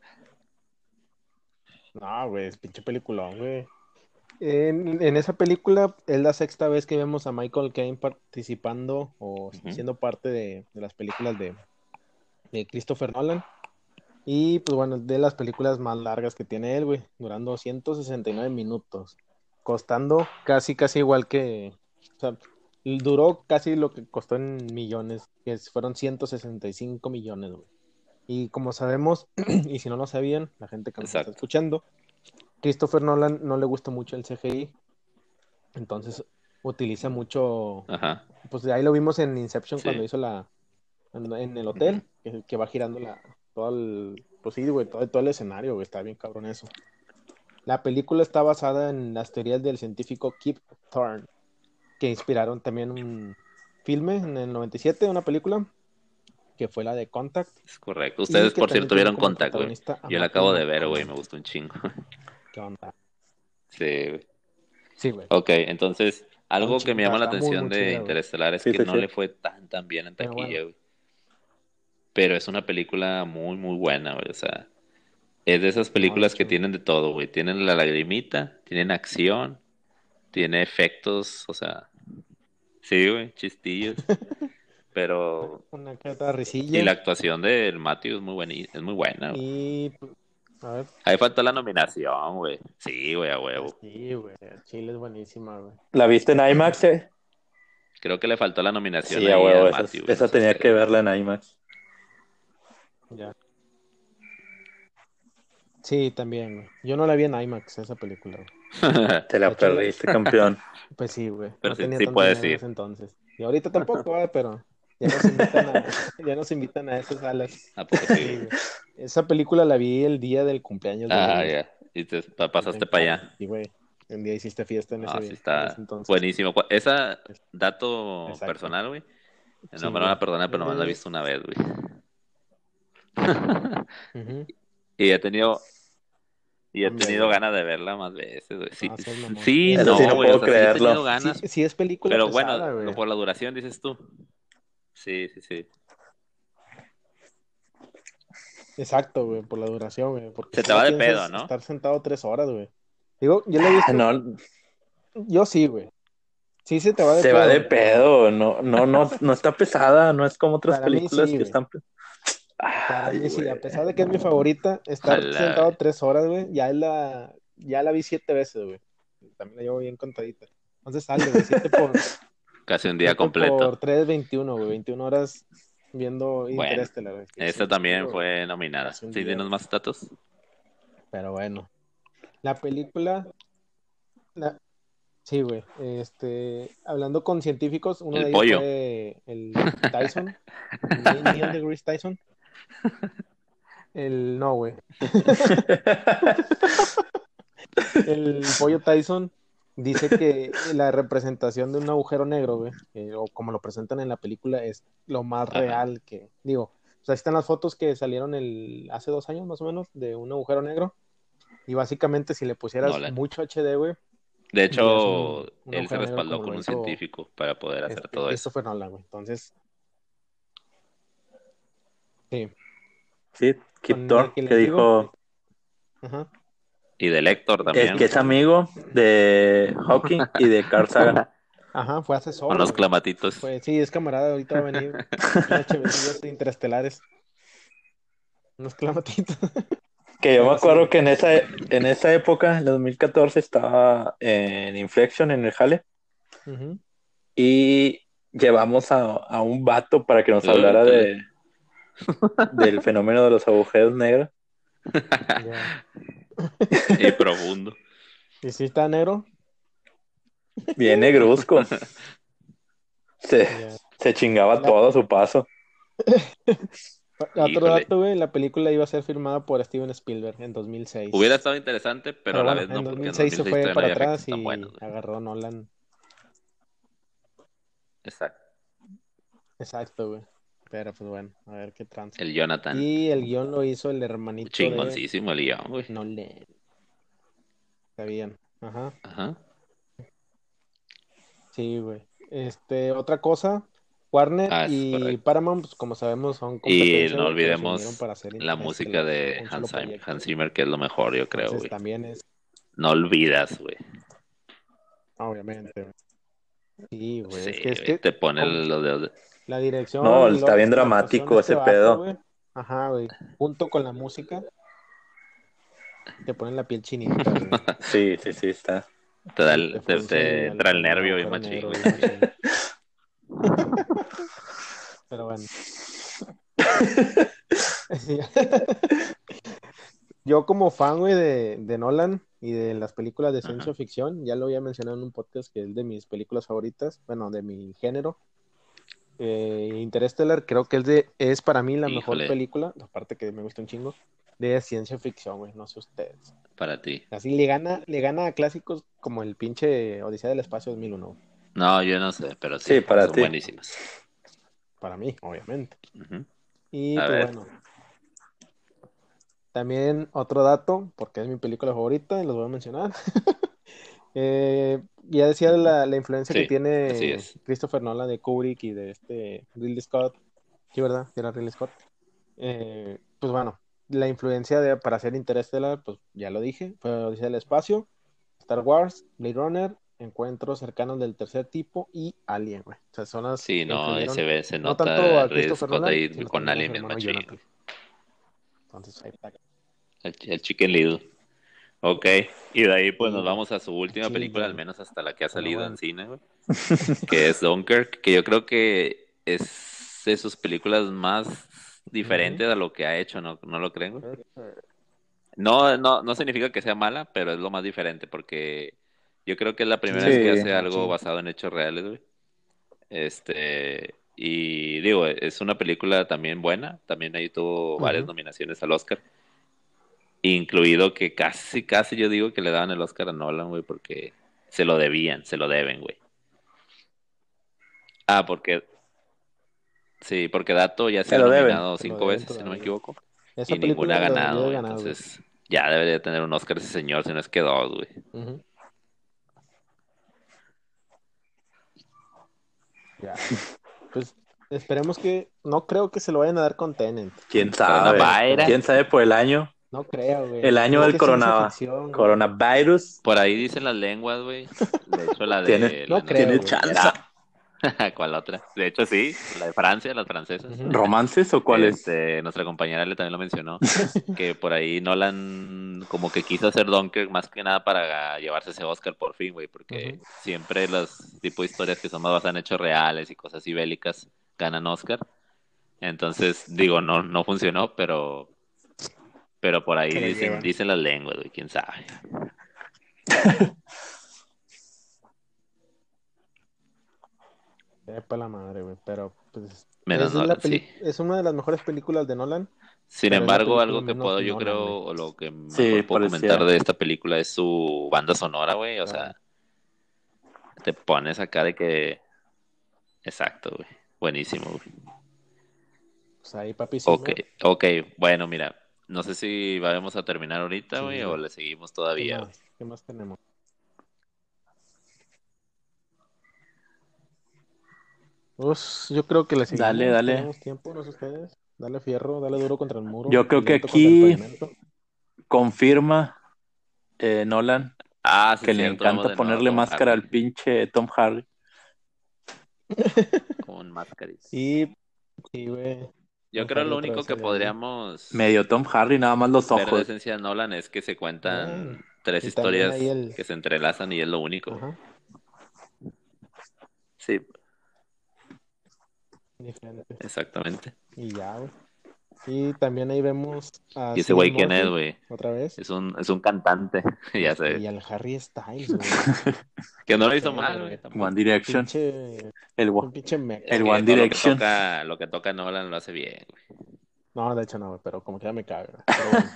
Speaker 1: No, güey, es pinche peliculón, güey. En esa película es la sexta vez que vemos a Michael Caine participando o
Speaker 2: Ujú.
Speaker 1: siendo parte de las películas de Christopher Nolan. Y pues bueno, de las películas más largas que tiene él, güey, durando 169 minutos, costando casi igual que, o sea, duró casi lo que costó en millones, fueron 165 millones, güey. Y como sabemos, y si no lo sabían, la gente que nos está
Speaker 2: Exacto.
Speaker 1: escuchando, Christopher Nolan no le gusta mucho el CGI, entonces utiliza mucho,
Speaker 2: Ajá.
Speaker 1: pues de ahí lo vimos en Inception cuando
Speaker 2: Sí.
Speaker 1: hizo en el
Speaker 2: Ujú.
Speaker 1: hotel, que va girando todo el, pues sí, güey, todo el escenario, güey, está bien cabrón eso. La película está basada en las teorías del científico Kip Thorne, que inspiraron también un filme en el 97, una película, que fue la de Contact,
Speaker 2: Es correcto.
Speaker 1: y
Speaker 2: Ustedes,
Speaker 1: que
Speaker 2: por
Speaker 1: también
Speaker 2: cierto,
Speaker 1: tiene
Speaker 2: vieron
Speaker 1: como
Speaker 2: Contact, güey.
Speaker 1: protagonista a
Speaker 2: Yo la
Speaker 1: Matthew
Speaker 2: acabo de ver, güey. Me
Speaker 1: McConaughey.
Speaker 2: gustó un chingo.
Speaker 1: ¿Qué onda?
Speaker 2: Sí, güey.
Speaker 1: Sí, güey,
Speaker 2: Ok, entonces, algo que me llama la
Speaker 1: está muy,
Speaker 2: atención
Speaker 1: muy
Speaker 2: de
Speaker 1: chida, güey.
Speaker 2: Interestelar es
Speaker 3: Sí,
Speaker 2: que
Speaker 3: sí,
Speaker 2: no
Speaker 3: sí.
Speaker 2: le fue tan bien en
Speaker 1: Pero bueno,
Speaker 2: taquilla, güey. Pero es una película muy buena, güey. O sea, es de esas
Speaker 1: no, de
Speaker 2: películas que
Speaker 1: hecho,
Speaker 2: tienen de todo, güey. Tienen la lagrimita, tienen acción, tiene efectos, o sea, sí, güey, chistillos. Pero,
Speaker 1: una que otra
Speaker 2: y la
Speaker 1: risilla,
Speaker 2: actuación del Matthew es muy buena, es muy buena, güey.
Speaker 1: y, pues, a ver,
Speaker 2: Ahí falta la nominación, güey. Sí, güey, a huevo.
Speaker 1: sí, güey, Chile es buenísima, güey.
Speaker 3: ¿La viste en IMAX?
Speaker 2: Creo que le faltó la nominación
Speaker 3: Sí, a
Speaker 2: ahí
Speaker 3: huevo,
Speaker 2: al Matthew, güey. No
Speaker 3: esa
Speaker 2: sé si
Speaker 3: tenía
Speaker 2: a
Speaker 3: que
Speaker 2: él.
Speaker 3: verla en IMAX.
Speaker 1: Ya. Sí, también, güey. Yo no la vi en IMAX, esa película, güey.
Speaker 3: Te
Speaker 1: De
Speaker 3: la
Speaker 1: hecho,
Speaker 3: perdiste, campeón.
Speaker 1: pues sí, güey.
Speaker 2: Pero
Speaker 1: No
Speaker 2: sí,
Speaker 1: tenía
Speaker 2: sí
Speaker 1: tanto
Speaker 2: puedes
Speaker 1: dinero en
Speaker 2: ir.
Speaker 1: ese entonces. Y ahorita tampoco, pero ya nos invitan ya nos invitan a esas salas.
Speaker 2: ¿A poco sí,
Speaker 1: Sí,
Speaker 2: güey?
Speaker 1: güey. Esa película la vi el día del cumpleaños de él,
Speaker 2: Ah,
Speaker 1: güey.
Speaker 2: ya. Y te
Speaker 1: Está
Speaker 2: pasaste
Speaker 1: en
Speaker 2: para
Speaker 1: Carmen.
Speaker 2: allá.
Speaker 1: Sí, güey. Un día hiciste fiesta en
Speaker 2: Ah, sí
Speaker 1: en ese
Speaker 2: está
Speaker 1: entonces.
Speaker 2: buenísimo. Esa dato
Speaker 1: Exacto.
Speaker 2: personal, güey. No
Speaker 1: Sí,
Speaker 2: me lo van
Speaker 1: güey.
Speaker 2: a perdonar, pero nomás la he
Speaker 1: Eh,
Speaker 2: visto una vez, güey.
Speaker 1: ujú.
Speaker 2: Y he
Speaker 1: Hombre,
Speaker 2: tenido
Speaker 1: güey.
Speaker 2: ganas de verla más veces, güey. Sí,
Speaker 1: No, seas mamón.
Speaker 2: sí,
Speaker 3: Eso sí,
Speaker 2: no,
Speaker 3: no
Speaker 2: güey. O
Speaker 3: puedo
Speaker 2: sea, sí he
Speaker 3: creerlo.
Speaker 2: tenido
Speaker 1: Sí,
Speaker 2: ganas.
Speaker 1: sí es película
Speaker 2: Pero bueno,
Speaker 1: pesada, güey.
Speaker 2: por la duración dices tú. Sí, sí, sí.
Speaker 1: Exacto, güey, por la duración, güey. Porque
Speaker 2: Se
Speaker 1: si
Speaker 2: te
Speaker 1: no
Speaker 2: va de pedo,
Speaker 1: piensas
Speaker 2: ¿no?
Speaker 1: estar sentado 3 horas, güey. Digo, yo la he
Speaker 3: Ah,
Speaker 1: visto.
Speaker 3: no,
Speaker 1: Yo sí, güey. Sí se te va de
Speaker 3: te va de
Speaker 1: pedo, pero
Speaker 3: pedo. No está pesada. No es como otras
Speaker 1: para mí
Speaker 3: películas
Speaker 1: sí,
Speaker 3: que
Speaker 1: güey.
Speaker 3: están.
Speaker 1: Para
Speaker 3: Ay,
Speaker 1: mí sí,
Speaker 3: güey.
Speaker 1: a pesar de que es mi favorita,
Speaker 2: A
Speaker 1: estar sentado 3 horas, güey, ya la vi 7 veces, güey. También la llevo bien contadita. Entonces sale, güey,
Speaker 2: casi un día
Speaker 1: 7
Speaker 2: completo.
Speaker 1: por 3, 21, güey, 21 horas viendo
Speaker 2: Bueno,
Speaker 1: Interestelar, güey. Sí, es
Speaker 2: esta
Speaker 1: un
Speaker 2: también
Speaker 1: chingo, güey.
Speaker 2: fue nominada.
Speaker 1: Casi un
Speaker 2: ¿Sí
Speaker 1: día,
Speaker 2: tienes
Speaker 1: güey.
Speaker 2: más datos?
Speaker 1: Pero bueno, la película, la- sí, güey. Hablando con científicos, uno
Speaker 2: El
Speaker 1: de ellos
Speaker 2: pollo.
Speaker 1: fue el Tyson, Neil deGrasse Tyson. No, güey. El pollo Tyson dice que la representación de un agujero negro, güey, o como lo presentan en la película, es lo más
Speaker 2: Ajá.
Speaker 1: real que, digo, o sea, ahí están las fotos que salieron hace 2 años más o menos de un agujero negro, y básicamente si le pusieras
Speaker 2: Nolan.
Speaker 1: mucho HD, güey,
Speaker 2: De
Speaker 1: verías
Speaker 2: hecho,
Speaker 1: un
Speaker 2: él se
Speaker 1: agujero negro
Speaker 2: respaldó
Speaker 1: como
Speaker 2: con
Speaker 1: lo
Speaker 2: un
Speaker 1: hizo
Speaker 2: científico para poder hacer todo eso.
Speaker 1: Christopher Nolan, güey. Entonces, sí,
Speaker 3: Sí, Kip
Speaker 1: con el
Speaker 3: Thor,
Speaker 1: que
Speaker 3: que
Speaker 1: les digo,
Speaker 3: dijo
Speaker 1: ajá,
Speaker 2: Y del Héctor
Speaker 3: es
Speaker 2: también,
Speaker 3: que
Speaker 2: güey.
Speaker 3: es amigo de Hawking y de Carl Sagan.
Speaker 1: Ajá, fue asesor,
Speaker 2: Unos
Speaker 1: güey.
Speaker 2: clamatitos.
Speaker 1: Sí, es camarada, ahorita va a venir unas chevecillas interestelares, unos clamatitos.
Speaker 3: Que yo me
Speaker 1: Pero sí,
Speaker 3: acuerdo
Speaker 1: güey.
Speaker 3: que en esa época, en 2014, estaba en Inflection, en el Jale,
Speaker 1: Ujú.
Speaker 3: y llevamos a un vato para que nos
Speaker 2: Uy,
Speaker 3: hablara
Speaker 2: tole.
Speaker 3: del fenómeno de los agujeros negros.
Speaker 1: Ya.
Speaker 2: Y profundo.
Speaker 1: ¿Y si está negro?
Speaker 3: Bien negruzco. Se,
Speaker 1: Ya.
Speaker 3: se chingaba
Speaker 1: La-
Speaker 3: todo a su paso.
Speaker 1: Otro
Speaker 2: Híjole.
Speaker 1: dato, güey, la película iba a ser filmada por Steven Spielberg en
Speaker 2: Hubiera
Speaker 1: 2006.
Speaker 2: estado interesante, pero a
Speaker 1: Pero
Speaker 2: la
Speaker 1: bueno,
Speaker 2: vez
Speaker 1: en
Speaker 2: no, porque en
Speaker 1: 2006 se
Speaker 2: 2006
Speaker 1: fue
Speaker 2: todavía no
Speaker 1: para
Speaker 2: había efectos
Speaker 1: atrás
Speaker 2: tan buenos,
Speaker 1: y
Speaker 2: güey.
Speaker 1: agarró Nolan.
Speaker 2: Exacto.
Speaker 1: Exacto, güey. Pero pues bueno, a ver qué tranza.
Speaker 2: El Jonathan.
Speaker 1: Y el guión lo hizo el hermanito de
Speaker 2: Chingoncísimo el guión, güey.
Speaker 1: Nolan. Está bien. Ajá.
Speaker 2: Ajá.
Speaker 1: Sí, güey. Otra cosa, Warner
Speaker 2: Ah, es
Speaker 1: y
Speaker 2: correcto.
Speaker 1: Paramount, pues como sabemos, son
Speaker 2: Y
Speaker 1: competencia,
Speaker 2: no
Speaker 1: güey, pero se unieron
Speaker 2: olvidemos
Speaker 1: para hacer
Speaker 2: la música
Speaker 1: Interestelar,
Speaker 2: de
Speaker 1: un solo proyecto,
Speaker 2: Hans
Speaker 1: güey.
Speaker 2: Zimmer, que es lo mejor, yo creo,
Speaker 1: Entonces
Speaker 2: güey.
Speaker 1: también es,
Speaker 2: No olvidas, güey.
Speaker 1: obviamente, güey. Sí, güey,
Speaker 2: Sí,
Speaker 1: es
Speaker 2: güey.
Speaker 1: que
Speaker 2: Te pone
Speaker 1: con
Speaker 2: los dedos.
Speaker 1: la
Speaker 3: No,
Speaker 1: dirección y
Speaker 3: está
Speaker 1: luego
Speaker 3: bien
Speaker 1: la actuación de
Speaker 3: dramático
Speaker 1: este
Speaker 3: ese
Speaker 1: vato,
Speaker 3: pedo.
Speaker 1: güey. Ajá, güey. Junto con la música, te ponen la piel chinita, güey.
Speaker 3: Sí, sí, sí, está.
Speaker 1: Sí, te frunce
Speaker 2: Te
Speaker 1: ahí
Speaker 2: entra el
Speaker 1: el
Speaker 2: nervio y
Speaker 1: agujero
Speaker 2: machín,
Speaker 1: negro,
Speaker 2: güey.
Speaker 1: güey, machín. Pero bueno. Sí. Yo como fan, güey, de Nolan y de las películas de
Speaker 2: Ajá.
Speaker 1: ciencia ficción, ya lo había mencionado en un podcast que es de mis películas favoritas, bueno, de mi género. Interstellar creo que es para mí la mejor
Speaker 2: Híjole,
Speaker 1: película, aparte que me gusta un chingo, de ciencia ficción, güey, no sé ustedes.
Speaker 2: para ti.
Speaker 1: Así le gana a clásicos como el pinche Odisea del Espacio 2001,
Speaker 2: No, yo no sé, pero
Speaker 3: Sí,
Speaker 2: sí,
Speaker 3: para
Speaker 2: son
Speaker 3: ti.
Speaker 2: buenísimas.
Speaker 1: para mí, obviamente.
Speaker 2: Ujú.
Speaker 1: Y
Speaker 2: A
Speaker 1: pues
Speaker 2: ver,
Speaker 1: bueno, también otro dato, porque es mi película favorita y los voy a mencionar. Ya decía
Speaker 2: ujú.
Speaker 1: la influencia que
Speaker 2: Sí, así
Speaker 1: tiene
Speaker 2: es.
Speaker 1: Christopher Nolan de Kubrick y de Ridley Scott. Sí, ¿verdad? Sí, era Ridley Scott. Pues bueno, la influencia para hacer Interstellar, pues ya lo dije, fue Odisea del Espacio, Star Wars, Blade Runner, Encuentros cercanos del tercer tipo y Alien, güey. O sea, son las
Speaker 2: Sí,
Speaker 1: que
Speaker 2: no, ahí se
Speaker 1: influyeron
Speaker 2: ve, se
Speaker 1: no tanto
Speaker 2: nota
Speaker 1: a
Speaker 2: Ridley
Speaker 1: Christopher
Speaker 2: Scott
Speaker 1: Nolan,
Speaker 2: ahí
Speaker 1: sino
Speaker 2: con
Speaker 1: también a su
Speaker 2: Alien bien
Speaker 1: hermano
Speaker 2: machín,
Speaker 1: Jonathan.
Speaker 2: güey.
Speaker 1: Entonces, ahí está.
Speaker 2: El Chicken Little. Ok, y de ahí pues
Speaker 1: Sí,
Speaker 2: nos
Speaker 1: güey.
Speaker 2: vamos a su última película, al
Speaker 1: Children.
Speaker 2: menos hasta la que ha
Speaker 1: Pero
Speaker 2: salido en
Speaker 1: bueno.
Speaker 2: cine, güey, que es Dunkirk, que yo creo que es de sus películas más
Speaker 1: Ujú.
Speaker 2: diferentes a lo que ha hecho, ¿no, no lo creen, güey? No significa que sea mala, pero es lo más diferente, porque yo creo que es la primera vez
Speaker 1: Sí,
Speaker 2: que
Speaker 3: Sí,
Speaker 2: hace algo
Speaker 1: machín.
Speaker 2: basado en hechos reales, güey. Y digo, es una película también buena, también ahí tuvo varias
Speaker 1: Ujú.
Speaker 2: nominaciones al Oscar, incluido que casi yo digo que le daban el Oscar a Nolan, güey, porque se lo debían, se lo deben, güey. Ah, porque Dato ya ha
Speaker 3: se
Speaker 2: sido
Speaker 3: lo deben.
Speaker 2: nominado
Speaker 1: Se lo
Speaker 2: 5
Speaker 1: deben
Speaker 2: veces, si no me
Speaker 1: todavía.
Speaker 2: equivoco,
Speaker 1: Esa
Speaker 2: y ninguna
Speaker 1: película
Speaker 2: ha
Speaker 1: debió
Speaker 2: ganado,
Speaker 1: de
Speaker 2: güey,
Speaker 1: ganar, güey.
Speaker 2: entonces ya debería tener un Oscar ese señor, si no es que dos, güey.
Speaker 1: Ujú. Ya, güey. Pues esperemos que, no creo que se lo vayan a dar con Tenet,
Speaker 3: ¿Quién sabe?
Speaker 1: pero
Speaker 3: ¿Quién
Speaker 2: Coronavirus.
Speaker 3: sabe por el año?
Speaker 1: no creo, güey.
Speaker 3: El año
Speaker 1: Es
Speaker 3: del
Speaker 1: que es ciencia ficción, güey.
Speaker 3: coronavirus.
Speaker 2: Por ahí dicen las lenguas, güey. De hecho, la
Speaker 3: Tiene,
Speaker 2: de
Speaker 1: No
Speaker 2: nuestra
Speaker 1: creo,
Speaker 3: tiene
Speaker 1: güey.
Speaker 3: chance.
Speaker 2: compañera. ¿Cuál otra? De hecho, sí, la de Francia, las francesas.
Speaker 1: Ujú.
Speaker 3: ¿Romances o cuáles?
Speaker 2: Nuestra compañera le también lo mencionó, que por ahí Nolan como que quiso hacer Dunkirk más que nada para llevarse ese Oscar por fin, güey, porque
Speaker 1: Ujú.
Speaker 2: siempre los tipo de historias que son más basadas en hechos reales y cosas así bélicas ganan Oscar. Entonces, digo, no funcionó, pero por ahí
Speaker 1: Se lo llevan.
Speaker 2: dicen las lenguas, güey, quién sabe.
Speaker 1: Sepa la madre, güey. Pero, pues,
Speaker 2: Menos Nolan, sí.
Speaker 1: es una de las mejores películas de Nolan,
Speaker 2: Sin
Speaker 1: pero es la
Speaker 2: embargo,
Speaker 1: película
Speaker 2: algo que
Speaker 1: menos
Speaker 2: puedo, yo
Speaker 1: Nolan, güey.
Speaker 2: creo, o lo que
Speaker 3: Sí,
Speaker 2: mejor puedo comentar
Speaker 3: pareciera.
Speaker 2: de esta película es su banda sonora, güey. O
Speaker 1: Claro.
Speaker 2: sea, te pones acá de que... Exacto, güey. Buenísimo, güey.
Speaker 1: Pues ahí, Papi
Speaker 2: Ok,
Speaker 1: Zimmer.
Speaker 2: ok. Bueno, mira, no sé si vamos a terminar ahorita, güey,
Speaker 1: Sí,
Speaker 2: o
Speaker 1: güey.
Speaker 2: le seguimos
Speaker 1: ¿Qué
Speaker 2: todavía, güey.
Speaker 1: más? ¿Qué más tenemos? Pues yo creo que le
Speaker 3: Dale,
Speaker 1: seguimos.
Speaker 3: dale.
Speaker 1: Tenemos tiempo, no sé ustedes. Dale fierro, dale duro contra el muro
Speaker 3: Yo
Speaker 1: y
Speaker 3: creo que
Speaker 1: lento contra el
Speaker 3: aquí
Speaker 1: pavimento.
Speaker 3: confirma Nolan
Speaker 2: Ah, sí,
Speaker 3: que le
Speaker 2: cierto, vamos
Speaker 3: encanta
Speaker 2: de nuevo a
Speaker 3: ponerle
Speaker 2: Tom
Speaker 3: máscara
Speaker 2: Hardy.
Speaker 3: al pinche Tom Hardy.
Speaker 2: con máscaras.
Speaker 1: Y sí, güey.
Speaker 2: Yo
Speaker 1: Tom
Speaker 2: creo
Speaker 1: Hardy
Speaker 2: lo
Speaker 1: otra
Speaker 2: único
Speaker 1: vez
Speaker 2: que
Speaker 1: sale ahí.
Speaker 2: podríamos
Speaker 3: Medio Tom Hardy, nada más los
Speaker 2: ver de
Speaker 3: ojos.
Speaker 2: esencia de Nolan es que se
Speaker 1: Bueno.
Speaker 2: cuentan tres
Speaker 1: Y también ahí
Speaker 2: historias
Speaker 1: el.
Speaker 2: que se entrelazan y es lo único.
Speaker 1: Ajá.
Speaker 2: Sí,
Speaker 1: Diferentes.
Speaker 2: exactamente.
Speaker 1: Y ya, güey. Y también ahí vemos a
Speaker 2: ¿Y ese
Speaker 1: Cillian
Speaker 2: güey quién es,
Speaker 1: Murphy
Speaker 2: güey?
Speaker 1: otra vez.
Speaker 2: Es un cantante, ya
Speaker 1: Y
Speaker 2: sé.
Speaker 1: al Harry Styles, güey.
Speaker 2: Que no lo hizo
Speaker 1: Sí,
Speaker 2: mal,
Speaker 1: güey.
Speaker 2: güey,
Speaker 3: One
Speaker 2: tampoco.
Speaker 3: Direction.
Speaker 1: Pinche.
Speaker 3: El,
Speaker 1: Un pinche meco,
Speaker 2: Es
Speaker 3: el
Speaker 1: güey.
Speaker 3: One
Speaker 2: que todo
Speaker 3: Direction.
Speaker 2: lo que toca Nolan lo hace bien, güey.
Speaker 1: No, de hecho no, güey, pero como que ya me caga. Pero bueno.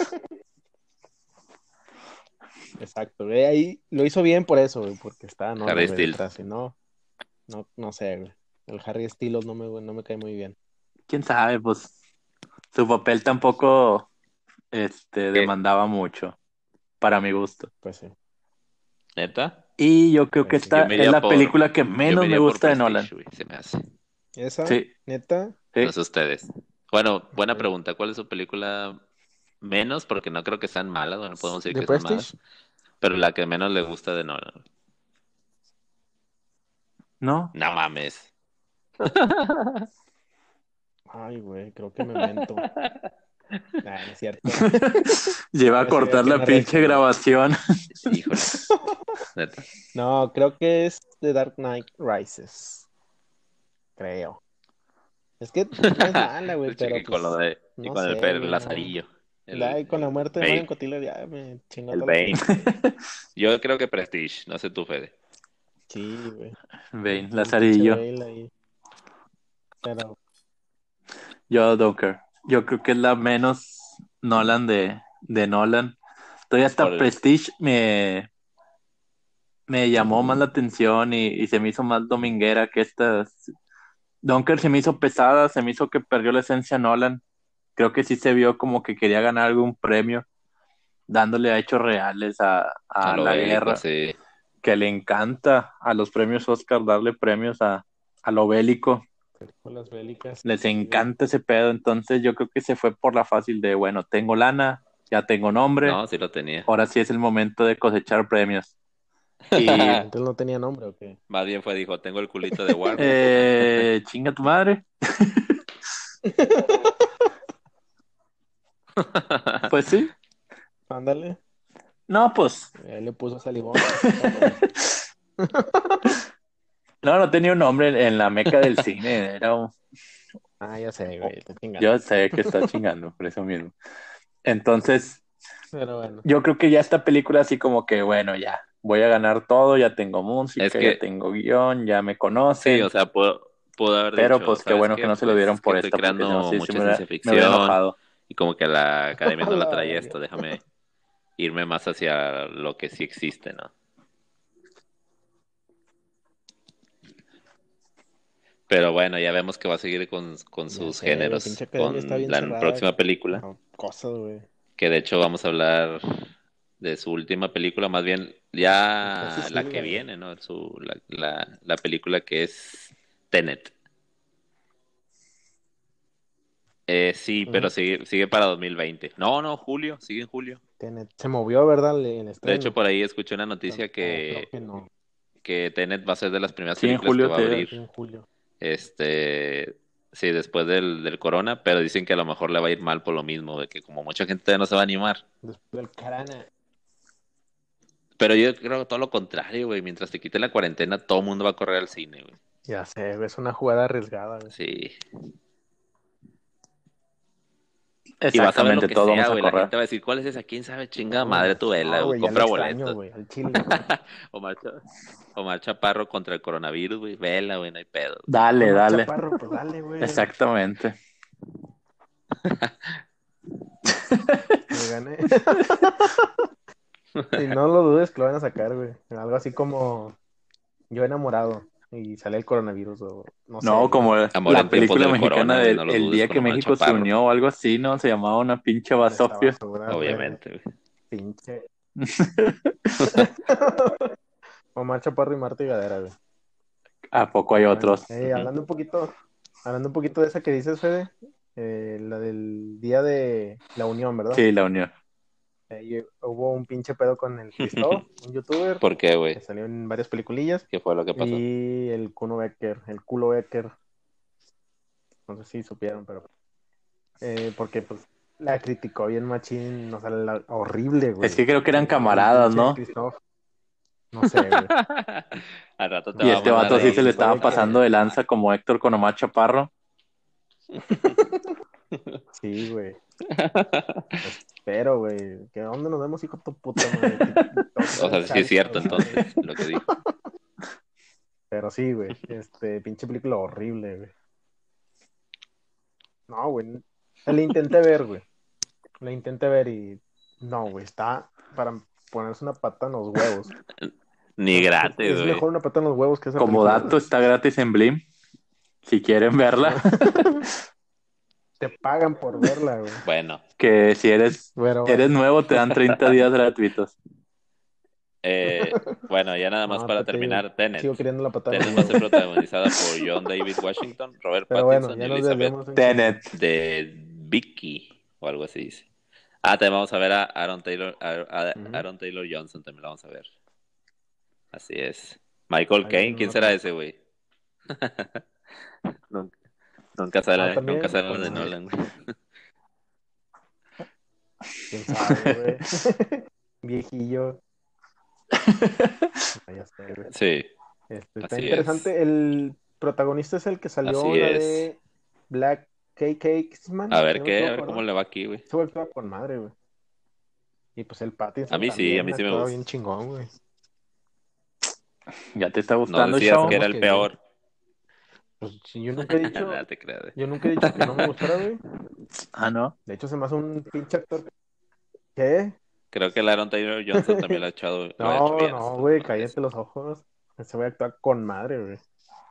Speaker 1: Exacto, güey. Ahí lo hizo bien por eso, güey, porque está
Speaker 2: Harry
Speaker 1: Nolan, güey,
Speaker 2: Styles.
Speaker 1: detrás. Y no sé, güey. El Harry Styles no me cae muy bien.
Speaker 3: ¿Quién sabe? Pues su papel tampoco
Speaker 2: ¿Qué?
Speaker 3: demandaba mucho, para mi gusto.
Speaker 1: Pues sí,
Speaker 2: ¿Neta?
Speaker 3: Y yo creo que
Speaker 1: pues sí.
Speaker 3: esta es la película que
Speaker 2: Yo me
Speaker 3: menos me
Speaker 2: iría por
Speaker 3: gusta de Nolan.
Speaker 2: Prestige, güey, se me hace.
Speaker 1: ¿Esa?
Speaker 3: Sí,
Speaker 1: ¿Neta?
Speaker 2: No
Speaker 3: sí.
Speaker 2: sé ustedes. Bueno, buena
Speaker 1: Ok.
Speaker 2: pregunta. ¿Cuál es su película menos? Porque no creo que sean malas, bueno, podemos decir
Speaker 1: ¿The
Speaker 2: que son
Speaker 1: Prestige?
Speaker 2: malas. Pero la que menos le gusta de Nolan.
Speaker 3: ¿No?
Speaker 2: No mames.
Speaker 1: Ay, güey, creo que me mento. Nah, no es cierto.
Speaker 3: Lleva a
Speaker 1: Ya sabía
Speaker 3: cortar
Speaker 1: que
Speaker 3: la
Speaker 1: no
Speaker 3: pinche
Speaker 1: reaccionaba.
Speaker 3: grabación.
Speaker 2: Híjole, neta.
Speaker 1: No, creo que es The Dark Knight Rises. Creo. Es que no es mala, güey,
Speaker 2: Este
Speaker 1: pero
Speaker 2: chiqui con lo
Speaker 1: pues
Speaker 2: de, y
Speaker 1: no
Speaker 2: con
Speaker 1: sé,
Speaker 2: el
Speaker 1: güey, no.
Speaker 2: lazarillo.
Speaker 1: Y con la
Speaker 2: El
Speaker 1: muerte de Marion
Speaker 2: Bane.
Speaker 1: Cotillard ya me chingó
Speaker 2: El
Speaker 1: toda la
Speaker 2: Bane.
Speaker 1: película.
Speaker 2: Yo creo que Prestige, no sé tú, Fede.
Speaker 1: Sí, güey.
Speaker 3: Ven,
Speaker 1: El pinche
Speaker 3: Lazarillo.
Speaker 1: Bale ahí. Pero,
Speaker 3: Yo, Docker. Yo creo que es la menos Nolan de Nolan. Todavía hasta
Speaker 2: Por,
Speaker 3: Prestige me llamó más la atención y se me hizo más dominguera que estas. Dunker se me hizo pesada, se me hizo que perdió la esencia Nolan. Creo que sí se vio como que quería ganar algún premio, dándole a hechos reales
Speaker 2: a
Speaker 3: a
Speaker 2: lo
Speaker 3: la
Speaker 2: bélico,
Speaker 3: guerra,
Speaker 2: sí.
Speaker 3: que le encanta a los premios Oscar darle premios a lo bélico.
Speaker 1: películas bélicas,
Speaker 3: Les
Speaker 1: sí, güey.
Speaker 3: encanta ese pedo, entonces yo creo que se fue por la fácil de, bueno, tengo lana, ya tengo nombre,
Speaker 2: No, sí lo tenía.
Speaker 3: ahora sí es el momento de cosechar premios. Y
Speaker 1: Entonces no tenía nombre, ¿o qué?
Speaker 2: Más bien dijo, tengo el culito de Warwick.
Speaker 3: chinga tu madre, pues sí,
Speaker 1: Ándale.
Speaker 3: no, pues,
Speaker 1: Él le puso salivón, papá.
Speaker 3: no tenía un nombre en la meca del cine, era un,
Speaker 1: Ah, ya sé, güey, está
Speaker 3: yo
Speaker 1: chingando.
Speaker 3: sé que está chingando, por eso mismo. Entonces,
Speaker 1: Pero bueno,
Speaker 3: yo creo que ya esta película así como que, bueno, ya, voy a ganar todo, ya tengo
Speaker 2: Es
Speaker 3: música, ya
Speaker 2: que,
Speaker 3: tengo guión, ya me
Speaker 2: sí, o
Speaker 3: conocen.
Speaker 2: sea, puedo haber
Speaker 3: Pero
Speaker 2: dicho,
Speaker 3: pues qué
Speaker 2: ¿sabes
Speaker 3: bueno que
Speaker 2: qué?
Speaker 3: no se lo
Speaker 2: Pues
Speaker 3: dieron
Speaker 2: es que
Speaker 3: por
Speaker 2: estoy
Speaker 3: esta, porque si no,
Speaker 2: creando
Speaker 3: sí
Speaker 2: mucha
Speaker 3: me,
Speaker 2: ciencia
Speaker 3: me hubiera
Speaker 2: ficción
Speaker 3: enojado.
Speaker 2: y como que a la academia no le
Speaker 1: la
Speaker 2: traía
Speaker 1: verga.
Speaker 2: esto, déjame irme más hacia lo que sí existe, ¿no? Pero bueno, ya vemos que va a seguir con
Speaker 1: Ya
Speaker 2: sus
Speaker 1: sé, güey,
Speaker 2: géneros,
Speaker 1: pinche academia está
Speaker 2: con
Speaker 1: bien
Speaker 2: la
Speaker 1: cerrada.
Speaker 2: próxima película,
Speaker 1: Cosas, güey.
Speaker 2: que de hecho vamos a hablar de su última película, más bien
Speaker 1: Casi
Speaker 2: ya
Speaker 1: sí,
Speaker 2: la que
Speaker 1: güey.
Speaker 2: viene, ¿no? La película que es Tenet. Sí, pero
Speaker 1: Ujú.
Speaker 2: sigue para 2020. No, julio, sigue en julio.
Speaker 1: Se movió, ¿verdad? El
Speaker 2: De hecho,
Speaker 1: estreno.
Speaker 2: por ahí escuché una noticia
Speaker 1: O creo que no.
Speaker 2: que Tenet va a ser de las primeras
Speaker 3: Sí, en
Speaker 2: películas que
Speaker 3: julio
Speaker 2: va a
Speaker 3: te...
Speaker 2: abrir,
Speaker 1: Sí, en julio.
Speaker 2: este, sí, después del corona, pero dicen que a lo mejor le va a ir mal por lo mismo, de que como mucha gente no se va a animar.
Speaker 1: Después del Carana.
Speaker 2: Pero yo creo todo lo contrario, güey. Mientras te quite la cuarentena, todo el mundo va a correr al cine, güey.
Speaker 1: Ya sé, güey, es una jugada arriesgada, güey.
Speaker 2: Sí. Y vas a ver lo
Speaker 3: Exactamente,
Speaker 2: que
Speaker 3: todos
Speaker 2: sea,
Speaker 3: vamos a
Speaker 2: güey. La
Speaker 3: correr.
Speaker 2: gente va a decir, ¿cuál es esa? ¿Quién sabe? Chinga
Speaker 1: No,
Speaker 2: madre tu vela,
Speaker 1: no,
Speaker 2: güey.
Speaker 1: güey, ya lo
Speaker 2: Compra
Speaker 1: extraño,
Speaker 2: boletos.
Speaker 1: güey, al chile, güey.
Speaker 2: Omar, Omar Chaparro contra el coronavirus, güey. Vela, güey, no hay pedo.
Speaker 3: Dale,
Speaker 1: Omar
Speaker 3: dale.
Speaker 1: Chaparro, pues dale, güey.
Speaker 3: Exactamente.
Speaker 1: Me gané. Y no lo dudes que lo van a sacar, güey. Algo así como Yo enamorado y sale el coronavirus o no sé,
Speaker 3: No,
Speaker 1: güey.
Speaker 3: como
Speaker 2: Amor
Speaker 3: la
Speaker 2: en tiempos
Speaker 3: película
Speaker 2: del
Speaker 3: mexicana
Speaker 2: corona, güey.
Speaker 3: del
Speaker 2: No lo
Speaker 3: El
Speaker 2: dudes
Speaker 3: día
Speaker 2: con
Speaker 3: que
Speaker 2: Omar
Speaker 3: México se
Speaker 2: Chaparro.
Speaker 3: unió o algo así, ¿no? Se llamaba Una pinche
Speaker 1: Esta
Speaker 3: basofia.
Speaker 1: basura, güey.
Speaker 2: Obviamente, güey.
Speaker 1: Pinche. Omar Chaparro y Marta y Gadera, güey.
Speaker 3: ¿A poco hay
Speaker 1: Pero bueno,
Speaker 3: otros?
Speaker 1: hablando un poquito de esa que dices, Fede, la del Día de la Unión, ¿verdad?
Speaker 3: Sí, la unión.
Speaker 1: Y hubo un pinche pedo con el Christoph, un youtuber,
Speaker 2: ¿Por qué, güey?
Speaker 1: que salió en varias peliculillas,
Speaker 2: ¿Qué fue lo que pasó?
Speaker 1: y el Kuno Becker, el culo Becker, no sé si supieron, pero porque pues la criticó bien machín, o sea, horrible,
Speaker 3: Es
Speaker 1: güey.
Speaker 3: que creo que eran
Speaker 1: El
Speaker 3: camaradas,
Speaker 1: pinche
Speaker 3: ¿no?
Speaker 1: Christoph, no sé, güey.
Speaker 2: Al rato te
Speaker 3: Y
Speaker 2: va a
Speaker 3: este
Speaker 1: No,
Speaker 2: mandar
Speaker 3: vato sí
Speaker 1: pero
Speaker 3: se
Speaker 2: ahí
Speaker 3: le
Speaker 1: sí
Speaker 3: estaba
Speaker 1: sabe
Speaker 2: fotos
Speaker 3: pasando de
Speaker 1: que
Speaker 3: lanza como Héctor con Omar Chaparro.
Speaker 1: sí, güey. Espero, güey. ¿Que dónde nos vemos, hijo de tu puta madre?
Speaker 2: O
Speaker 1: TikTok,
Speaker 2: sea, sí es
Speaker 1: salsa,
Speaker 2: cierto
Speaker 1: la madre.
Speaker 2: entonces lo que dijo.
Speaker 1: Pero sí, güey. Pinche película horrible, güey. No, güey. Le intenté ver, güey. Le intenté ver y no, güey. Está para ponerse una pata en los huevos.
Speaker 2: Ni gratis,
Speaker 1: Es
Speaker 2: güey.
Speaker 1: mejor una pata en los huevos que esa
Speaker 3: Como
Speaker 1: película,
Speaker 3: dato,
Speaker 1: güey.
Speaker 3: está gratis en Blim. Si quieren verla.
Speaker 1: Te pagan por verla, güey.
Speaker 2: Bueno,
Speaker 3: Que si
Speaker 1: Pero
Speaker 3: eres
Speaker 1: bueno.
Speaker 3: nuevo, te dan 30 días gratuitos.
Speaker 2: bueno, ya nada más
Speaker 1: No,
Speaker 2: para
Speaker 1: te digo,
Speaker 2: terminar, Tenet.
Speaker 1: sigo queriendo la pata en los
Speaker 2: Tenet va a ser
Speaker 1: huevos.
Speaker 2: protagonizada por John David Washington, Robert
Speaker 1: Pero bueno,
Speaker 2: Pattinson y
Speaker 1: ya nos
Speaker 2: Elizabeth
Speaker 1: desviamos un chingo.
Speaker 3: Tenet.
Speaker 2: de Vicky o algo así dice. Ah, también vamos a ver a
Speaker 1: Ujú.
Speaker 2: Aaron Taylor Johnson, también lo vamos a ver. Así es. Michael
Speaker 1: Ahí sí
Speaker 2: Caine,
Speaker 1: no
Speaker 2: ¿quién
Speaker 1: lo
Speaker 2: será
Speaker 1: conozco.
Speaker 2: ese, güey? Nunca, nunca
Speaker 1: También,
Speaker 2: sale
Speaker 1: pues
Speaker 2: de
Speaker 1: no,
Speaker 2: Nolan, güey.
Speaker 1: quién sabe, güey. Viejillo. No, ya sé, güey.
Speaker 2: Sí,
Speaker 1: Está
Speaker 2: así es.
Speaker 1: interesante. El protagonista es el que salió
Speaker 2: Así
Speaker 1: en la
Speaker 2: es.
Speaker 1: de Black
Speaker 2: A
Speaker 1: K-Man, si
Speaker 2: ver
Speaker 1: no me
Speaker 2: qué, a
Speaker 1: equivoco,
Speaker 2: ver cómo
Speaker 1: ¿verdad?
Speaker 2: le va aquí, güey.
Speaker 1: Se actúa con madre, güey. Y pues el
Speaker 2: A
Speaker 1: Pattinson
Speaker 2: mí sí, a mí
Speaker 1: también
Speaker 2: sí me
Speaker 1: actúa
Speaker 2: gusta.
Speaker 1: bien chingón, güey.
Speaker 3: ¿Ya te está
Speaker 2: No
Speaker 3: gustando,
Speaker 2: decías que
Speaker 3: chavo?
Speaker 2: era
Speaker 1: Esperemos
Speaker 2: el
Speaker 1: que bien.
Speaker 2: peor.
Speaker 1: Pues si yo nunca he
Speaker 2: Nada
Speaker 1: dicho,
Speaker 2: te creas, güey.
Speaker 1: yo nunca he dicho que no me gustara, güey.
Speaker 3: Ah, no.
Speaker 1: De hecho, se me hace un pinche actor. ¿Qué?
Speaker 2: Creo que el Aaron Taylor Johnson también lo ha hecho
Speaker 1: No,
Speaker 2: bien
Speaker 1: no,
Speaker 2: hasta,
Speaker 1: güey,
Speaker 2: hasta eso.
Speaker 1: cállate los ojos. Ese voy a actuar con madre, güey.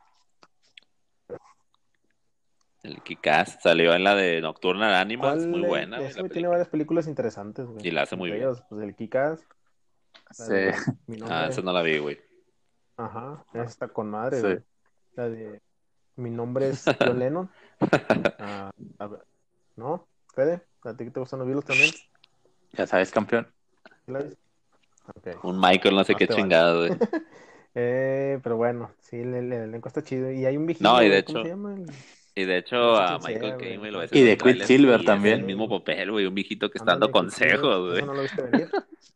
Speaker 2: El Kick-Ass salió en la de Nocturnal Animals, muy
Speaker 1: ¿Cuál es?
Speaker 2: buena, güey,
Speaker 1: Ese
Speaker 2: la
Speaker 1: güey tiene
Speaker 2: película.
Speaker 1: varias películas interesantes, güey.
Speaker 2: Y la hace muy
Speaker 1: Entre
Speaker 2: bien.
Speaker 1: ellos, pues el Kick-Ass, la
Speaker 3: Sí,
Speaker 1: de Mi
Speaker 2: Ah, esa
Speaker 1: nombre.
Speaker 2: no la vi, güey.
Speaker 1: Ajá, esa está con madre,
Speaker 3: sí.
Speaker 1: güey. La de Mi nombre es John Lennon. Ah, a ver, ¿no? Fede, ¿a ti que te gustan los Beatles también?
Speaker 3: Ya sabes, campeón.
Speaker 1: ¿Sí la viste? Ok,
Speaker 2: Un Michael no sé
Speaker 1: más
Speaker 2: qué
Speaker 1: te vale.
Speaker 2: chingado, güey.
Speaker 1: Pero bueno, sí, el elenco está chido. Y hay un
Speaker 2: No,
Speaker 1: viejillo, güey, ¿cómo se llama?
Speaker 2: y de
Speaker 1: No
Speaker 2: hecho
Speaker 1: sé
Speaker 2: a
Speaker 1: quién
Speaker 2: Michael
Speaker 1: sea,
Speaker 2: Caine,
Speaker 1: güey.
Speaker 2: güey, lo ves en
Speaker 3: Y
Speaker 2: los
Speaker 3: de
Speaker 2: trailers
Speaker 3: Quicksilver
Speaker 2: y es el
Speaker 3: también.
Speaker 2: mismo
Speaker 1: Ey,
Speaker 2: papel, güey, un viejito que está dando
Speaker 1: ándale, Quicksilver.
Speaker 2: consejos,
Speaker 1: Eso
Speaker 2: güey.
Speaker 1: no lo viste venir.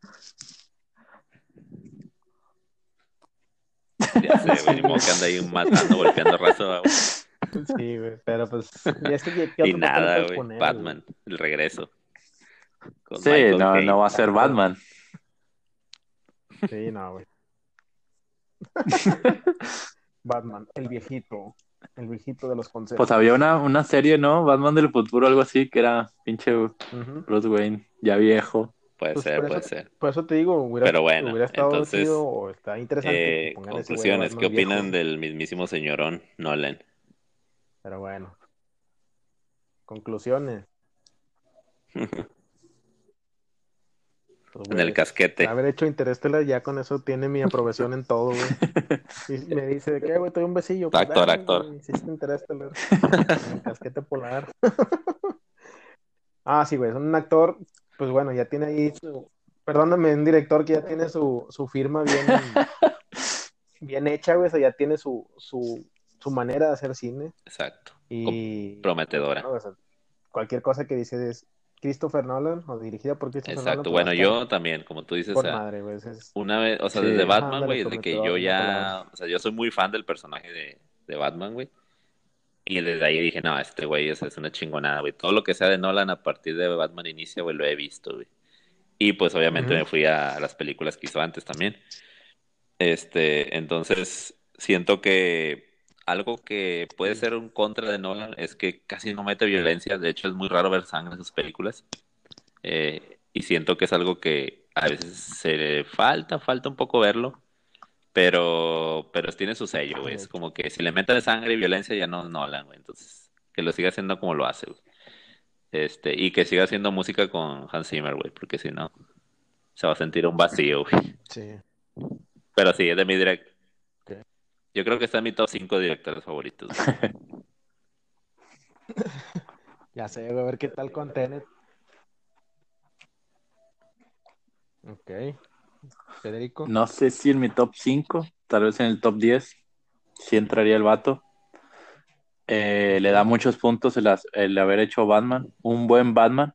Speaker 2: Ya sé, güey, ni
Speaker 1: Sí,
Speaker 2: modo que anda ahí matando, golpeando raza, güey.
Speaker 1: sí, güey. Pero pues, y es que ¿qué
Speaker 2: Y
Speaker 1: otro papel le
Speaker 2: nada,
Speaker 1: puedes
Speaker 2: güey.
Speaker 1: poner, güey?
Speaker 2: Batman, el regreso, con
Speaker 3: Sí,
Speaker 2: Michael
Speaker 3: no, no
Speaker 2: Caine.
Speaker 3: va a ser
Speaker 1: Exacto.
Speaker 3: Batman.
Speaker 1: Sí, no, güey. Batman, el viejito. El viejito de los
Speaker 3: Pues había
Speaker 1: consejos.
Speaker 3: una serie, ¿no? Batman del futuro, algo así, que era pinche
Speaker 1: Ujú.
Speaker 3: Bruce Wayne, ya viejo.
Speaker 2: Puede
Speaker 1: Pues
Speaker 2: ser, puede ser.
Speaker 1: por eso te digo,
Speaker 2: Pero bueno,
Speaker 1: hubiera estado chido
Speaker 2: entonces,
Speaker 1: o está interesante que pongan ese güey de
Speaker 2: conclusiones, ¿qué
Speaker 1: Batman
Speaker 2: opinan
Speaker 1: viejo.
Speaker 2: del mismísimo señorón Nolan?
Speaker 1: Pero bueno, conclusiones. Pues,
Speaker 2: En el
Speaker 1: güey,
Speaker 2: casquete.
Speaker 1: haber hecho Interstellar ya con eso tiene mi aprobación en todo, güey. Y me dice, ¿de qué, güey? Te doy un besillo. Pues
Speaker 2: Actor,
Speaker 1: dale,
Speaker 2: actor.
Speaker 1: güey, hiciste Interstellar. En el casquete polar. Ah, sí, güey, es un actor, pues bueno, ya tiene ahí perdóname, un director que ya tiene su firma bien hecha, güey, o sea, ya tiene su manera de hacer cine.
Speaker 2: Exacto.
Speaker 1: Y pues
Speaker 2: Prometedora.
Speaker 1: bueno, o sea, cualquier cosa que dice es Christopher Nolan o dirigida por Christopher Nolan,
Speaker 2: Exacto.
Speaker 1: pues va a
Speaker 2: Bueno,
Speaker 1: estar
Speaker 2: yo también, como tú dices, o
Speaker 1: con
Speaker 2: sea,
Speaker 1: madre, güey.
Speaker 2: una vez, o sea, desde
Speaker 3: Sí,
Speaker 1: Ajá,
Speaker 2: Batman,
Speaker 1: ándale,
Speaker 2: güey, desde que yo
Speaker 1: prometedor, una palabra.
Speaker 2: ya, o sea, yo soy muy fan del personaje de Batman, güey. Y desde ahí dije, no, este güey es una chingonada, güey. Todo lo que sea de Nolan a partir de Batman Inicia, güey, lo he visto, güey. Y pues obviamente
Speaker 1: Ujú.
Speaker 2: me fui a las películas que hizo antes también. Entonces, siento que algo que puede ser un contra de Nolan es que casi no mete violencia. De hecho, es muy raro ver sangre en sus películas. Y siento que es algo que a veces se le falta un poco verlo. Pero tiene su sello, güey.
Speaker 1: De
Speaker 2: Es
Speaker 1: hecho.
Speaker 2: como que si le meten sangre y violencia ya no es Nolan, güey. Entonces, que lo siga haciendo como lo hace, güey. Y que siga haciendo música con Hans Zimmer, güey, porque si no, se va a sentir un vacío, güey.
Speaker 1: Sí.
Speaker 2: Pero sí, es de mi direct.
Speaker 1: Ok.
Speaker 2: Yo creo que está en mi top 5 directores favoritos, güey.
Speaker 1: Ya sé, güey, a ver qué tal con Tenet. Ok. Federico.
Speaker 3: No sé si en mi top 5, tal vez en el top 10, sí entraría el vato. Le da muchos puntos el haber hecho Batman, un buen Batman.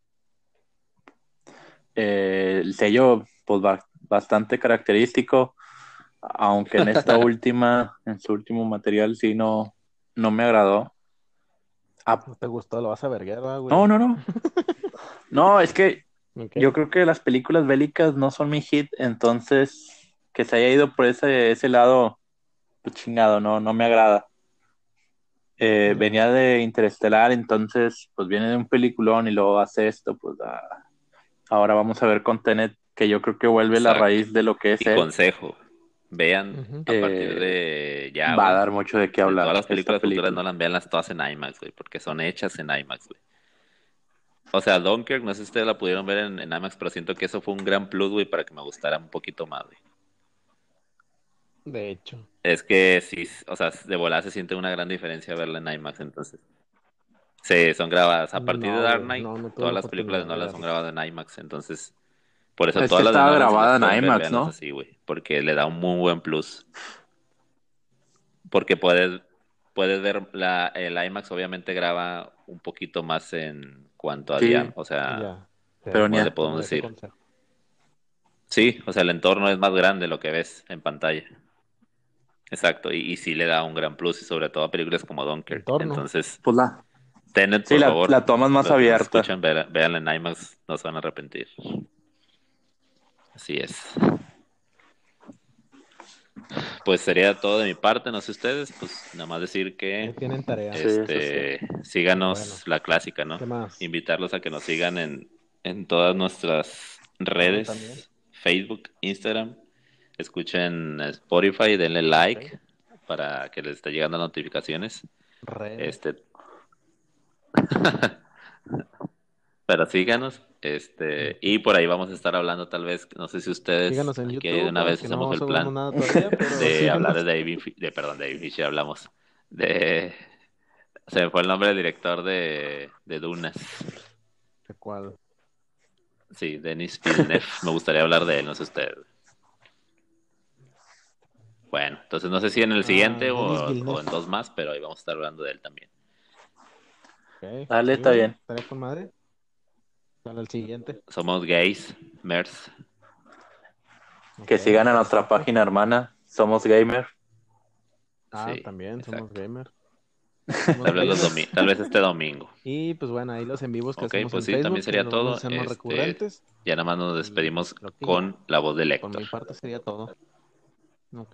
Speaker 3: El sello, pues bastante característico, aunque en esta última, en su último material, sí no me agradó. Ah,
Speaker 1: ¿No te gustó? Lo vas a verguer, ¿verdad, güey?
Speaker 3: no, no, no. No, es que
Speaker 1: Ok.
Speaker 3: yo creo que las películas bélicas no son mi hit, entonces que se haya ido por ese lado, pues chingado, no me agrada.
Speaker 1: Ya.
Speaker 3: Venía de Interestelar, entonces pues viene de un peliculón y luego hace esto, pues ahora vamos a ver con Tenet, que yo creo que vuelve la
Speaker 2: Exacto.
Speaker 3: raíz de lo que es
Speaker 2: Y
Speaker 3: él.
Speaker 2: consejo, vean
Speaker 1: Ujú.
Speaker 2: a partir de ya,
Speaker 3: Va a
Speaker 2: güey,
Speaker 3: dar mucho de qué
Speaker 2: de todas
Speaker 3: hablar
Speaker 2: las
Speaker 3: esta
Speaker 2: películas futuras
Speaker 3: película.
Speaker 2: no las veanlas todas en IMAX, güey, porque son hechas en IMAX, güey. O sea, Dunkirk, no sé si ustedes la pudieron ver en IMAX, pero siento que eso fue un gran plus, güey, para que me gustara un poquito más, güey.
Speaker 1: De hecho.
Speaker 2: Es que sí, o sea, de volada se siente una gran diferencia verla en IMAX, entonces. Sí, son grabadas. A partir de
Speaker 1: No,
Speaker 2: Dark
Speaker 1: güey.
Speaker 2: Knight,
Speaker 1: No, no tuve
Speaker 2: todas
Speaker 1: la
Speaker 2: las películas de
Speaker 1: oportunidad de
Speaker 2: Nolan son
Speaker 1: verlas.
Speaker 2: grabadas en IMAX, entonces. Por eso
Speaker 3: Es que
Speaker 2: todas las de
Speaker 3: estaba
Speaker 2: Nolan, si las
Speaker 3: grabada en
Speaker 2: pueden ver,
Speaker 3: IMAX,
Speaker 2: véanlas
Speaker 3: ¿no?
Speaker 2: así, güey, porque le da un muy buen plus. Porque puedes ver el IMAX obviamente graba un poquito más en cuanto a
Speaker 3: Sí,
Speaker 2: o sea,
Speaker 1: Ya.
Speaker 3: pero
Speaker 1: Te
Speaker 3: ni
Speaker 2: ¿cómo le
Speaker 3: a-
Speaker 2: podemos
Speaker 1: tomaré ese
Speaker 2: decir?
Speaker 1: consejo.
Speaker 2: Sí, o sea, el entorno es más grande lo que ves en pantalla. Exacto, y sí le da un gran plus y sobre todo a películas como Dunkirk.
Speaker 1: Entorno.
Speaker 2: Entonces,
Speaker 3: pues
Speaker 2: Tenet,
Speaker 3: sí,
Speaker 2: por
Speaker 3: la
Speaker 2: favor,
Speaker 3: tomas más
Speaker 2: los que nos
Speaker 3: abierta.
Speaker 2: escuchan, véanla en IMAX, no se van a arrepentir. Así es. Pues sería todo de mi parte, no sé ustedes, pues nada más decir
Speaker 1: Ahí
Speaker 2: que
Speaker 1: tienen tarea.
Speaker 3: Sí, eso sí.
Speaker 1: Pero bueno.
Speaker 2: síganos la clásica, ¿no?
Speaker 1: ¿Qué más?
Speaker 2: Invitarlos a que nos sigan en todas nuestras
Speaker 1: Ah, también.
Speaker 2: redes, Facebook, Instagram, escuchen Spotify, denle
Speaker 1: Ok.
Speaker 2: like para que les esté llegando notificaciones.
Speaker 1: Redes.
Speaker 2: Este, pero síganos,
Speaker 1: Ujú.
Speaker 2: y por ahí vamos a estar hablando tal vez, no sé si ustedes,
Speaker 1: Síganos en
Speaker 2: aquí de
Speaker 1: YouTube,
Speaker 2: una vez
Speaker 1: que
Speaker 2: hacemos
Speaker 1: no
Speaker 2: el
Speaker 1: subimos
Speaker 2: plan
Speaker 1: nada todavía, pero
Speaker 2: de hablar de
Speaker 1: síganos.
Speaker 2: David Fincher hablamos, de, se me fue el nombre del director de Dunas,
Speaker 1: ¿De cuál?
Speaker 2: sí, Denis Villeneuve, me gustaría hablar de él, no sé ustedes. Bueno, entonces no sé si en el
Speaker 1: Ah,
Speaker 2: siguiente
Speaker 1: Denis
Speaker 2: o
Speaker 1: Villeneuve.
Speaker 2: en dos más, pero ahí vamos a estar hablando de él también.
Speaker 1: Ok.
Speaker 3: Dale, está
Speaker 1: Sí,
Speaker 3: bien.
Speaker 1: estaría con madre. Para el siguiente.
Speaker 2: Somos gays, Mers,
Speaker 3: Que
Speaker 1: Ok,
Speaker 3: sigan a nuestra
Speaker 1: perfecto.
Speaker 3: página hermana, Somos Gamer.
Speaker 1: Ah,
Speaker 2: sí,
Speaker 1: también somos
Speaker 2: exacto.
Speaker 1: gamers. Somos gamers.
Speaker 2: Tal vez este domingo.
Speaker 1: Y pues bueno, ahí los en vivos que
Speaker 2: Ok,
Speaker 1: hacemos
Speaker 2: pues
Speaker 1: en
Speaker 2: sí, también
Speaker 1: Facebook, que
Speaker 2: sería
Speaker 1: los vamos a
Speaker 2: todo.
Speaker 1: hacer más recurrentes.
Speaker 2: Ya nada más nos
Speaker 1: Y
Speaker 2: despedimos
Speaker 1: creo que ya.
Speaker 2: con la voz del
Speaker 1: Por
Speaker 2: Héctor.
Speaker 1: mi parte sería todo. Ok.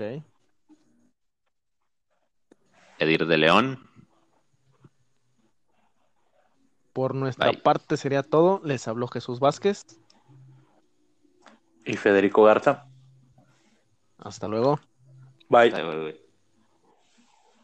Speaker 2: Edir de León,
Speaker 1: Por nuestra
Speaker 2: bye.
Speaker 1: parte sería todo. Les habló Jesús Vázquez.
Speaker 3: Y Federico Garza.
Speaker 1: Hasta luego.
Speaker 3: Bye.
Speaker 2: Bye, bye, bye.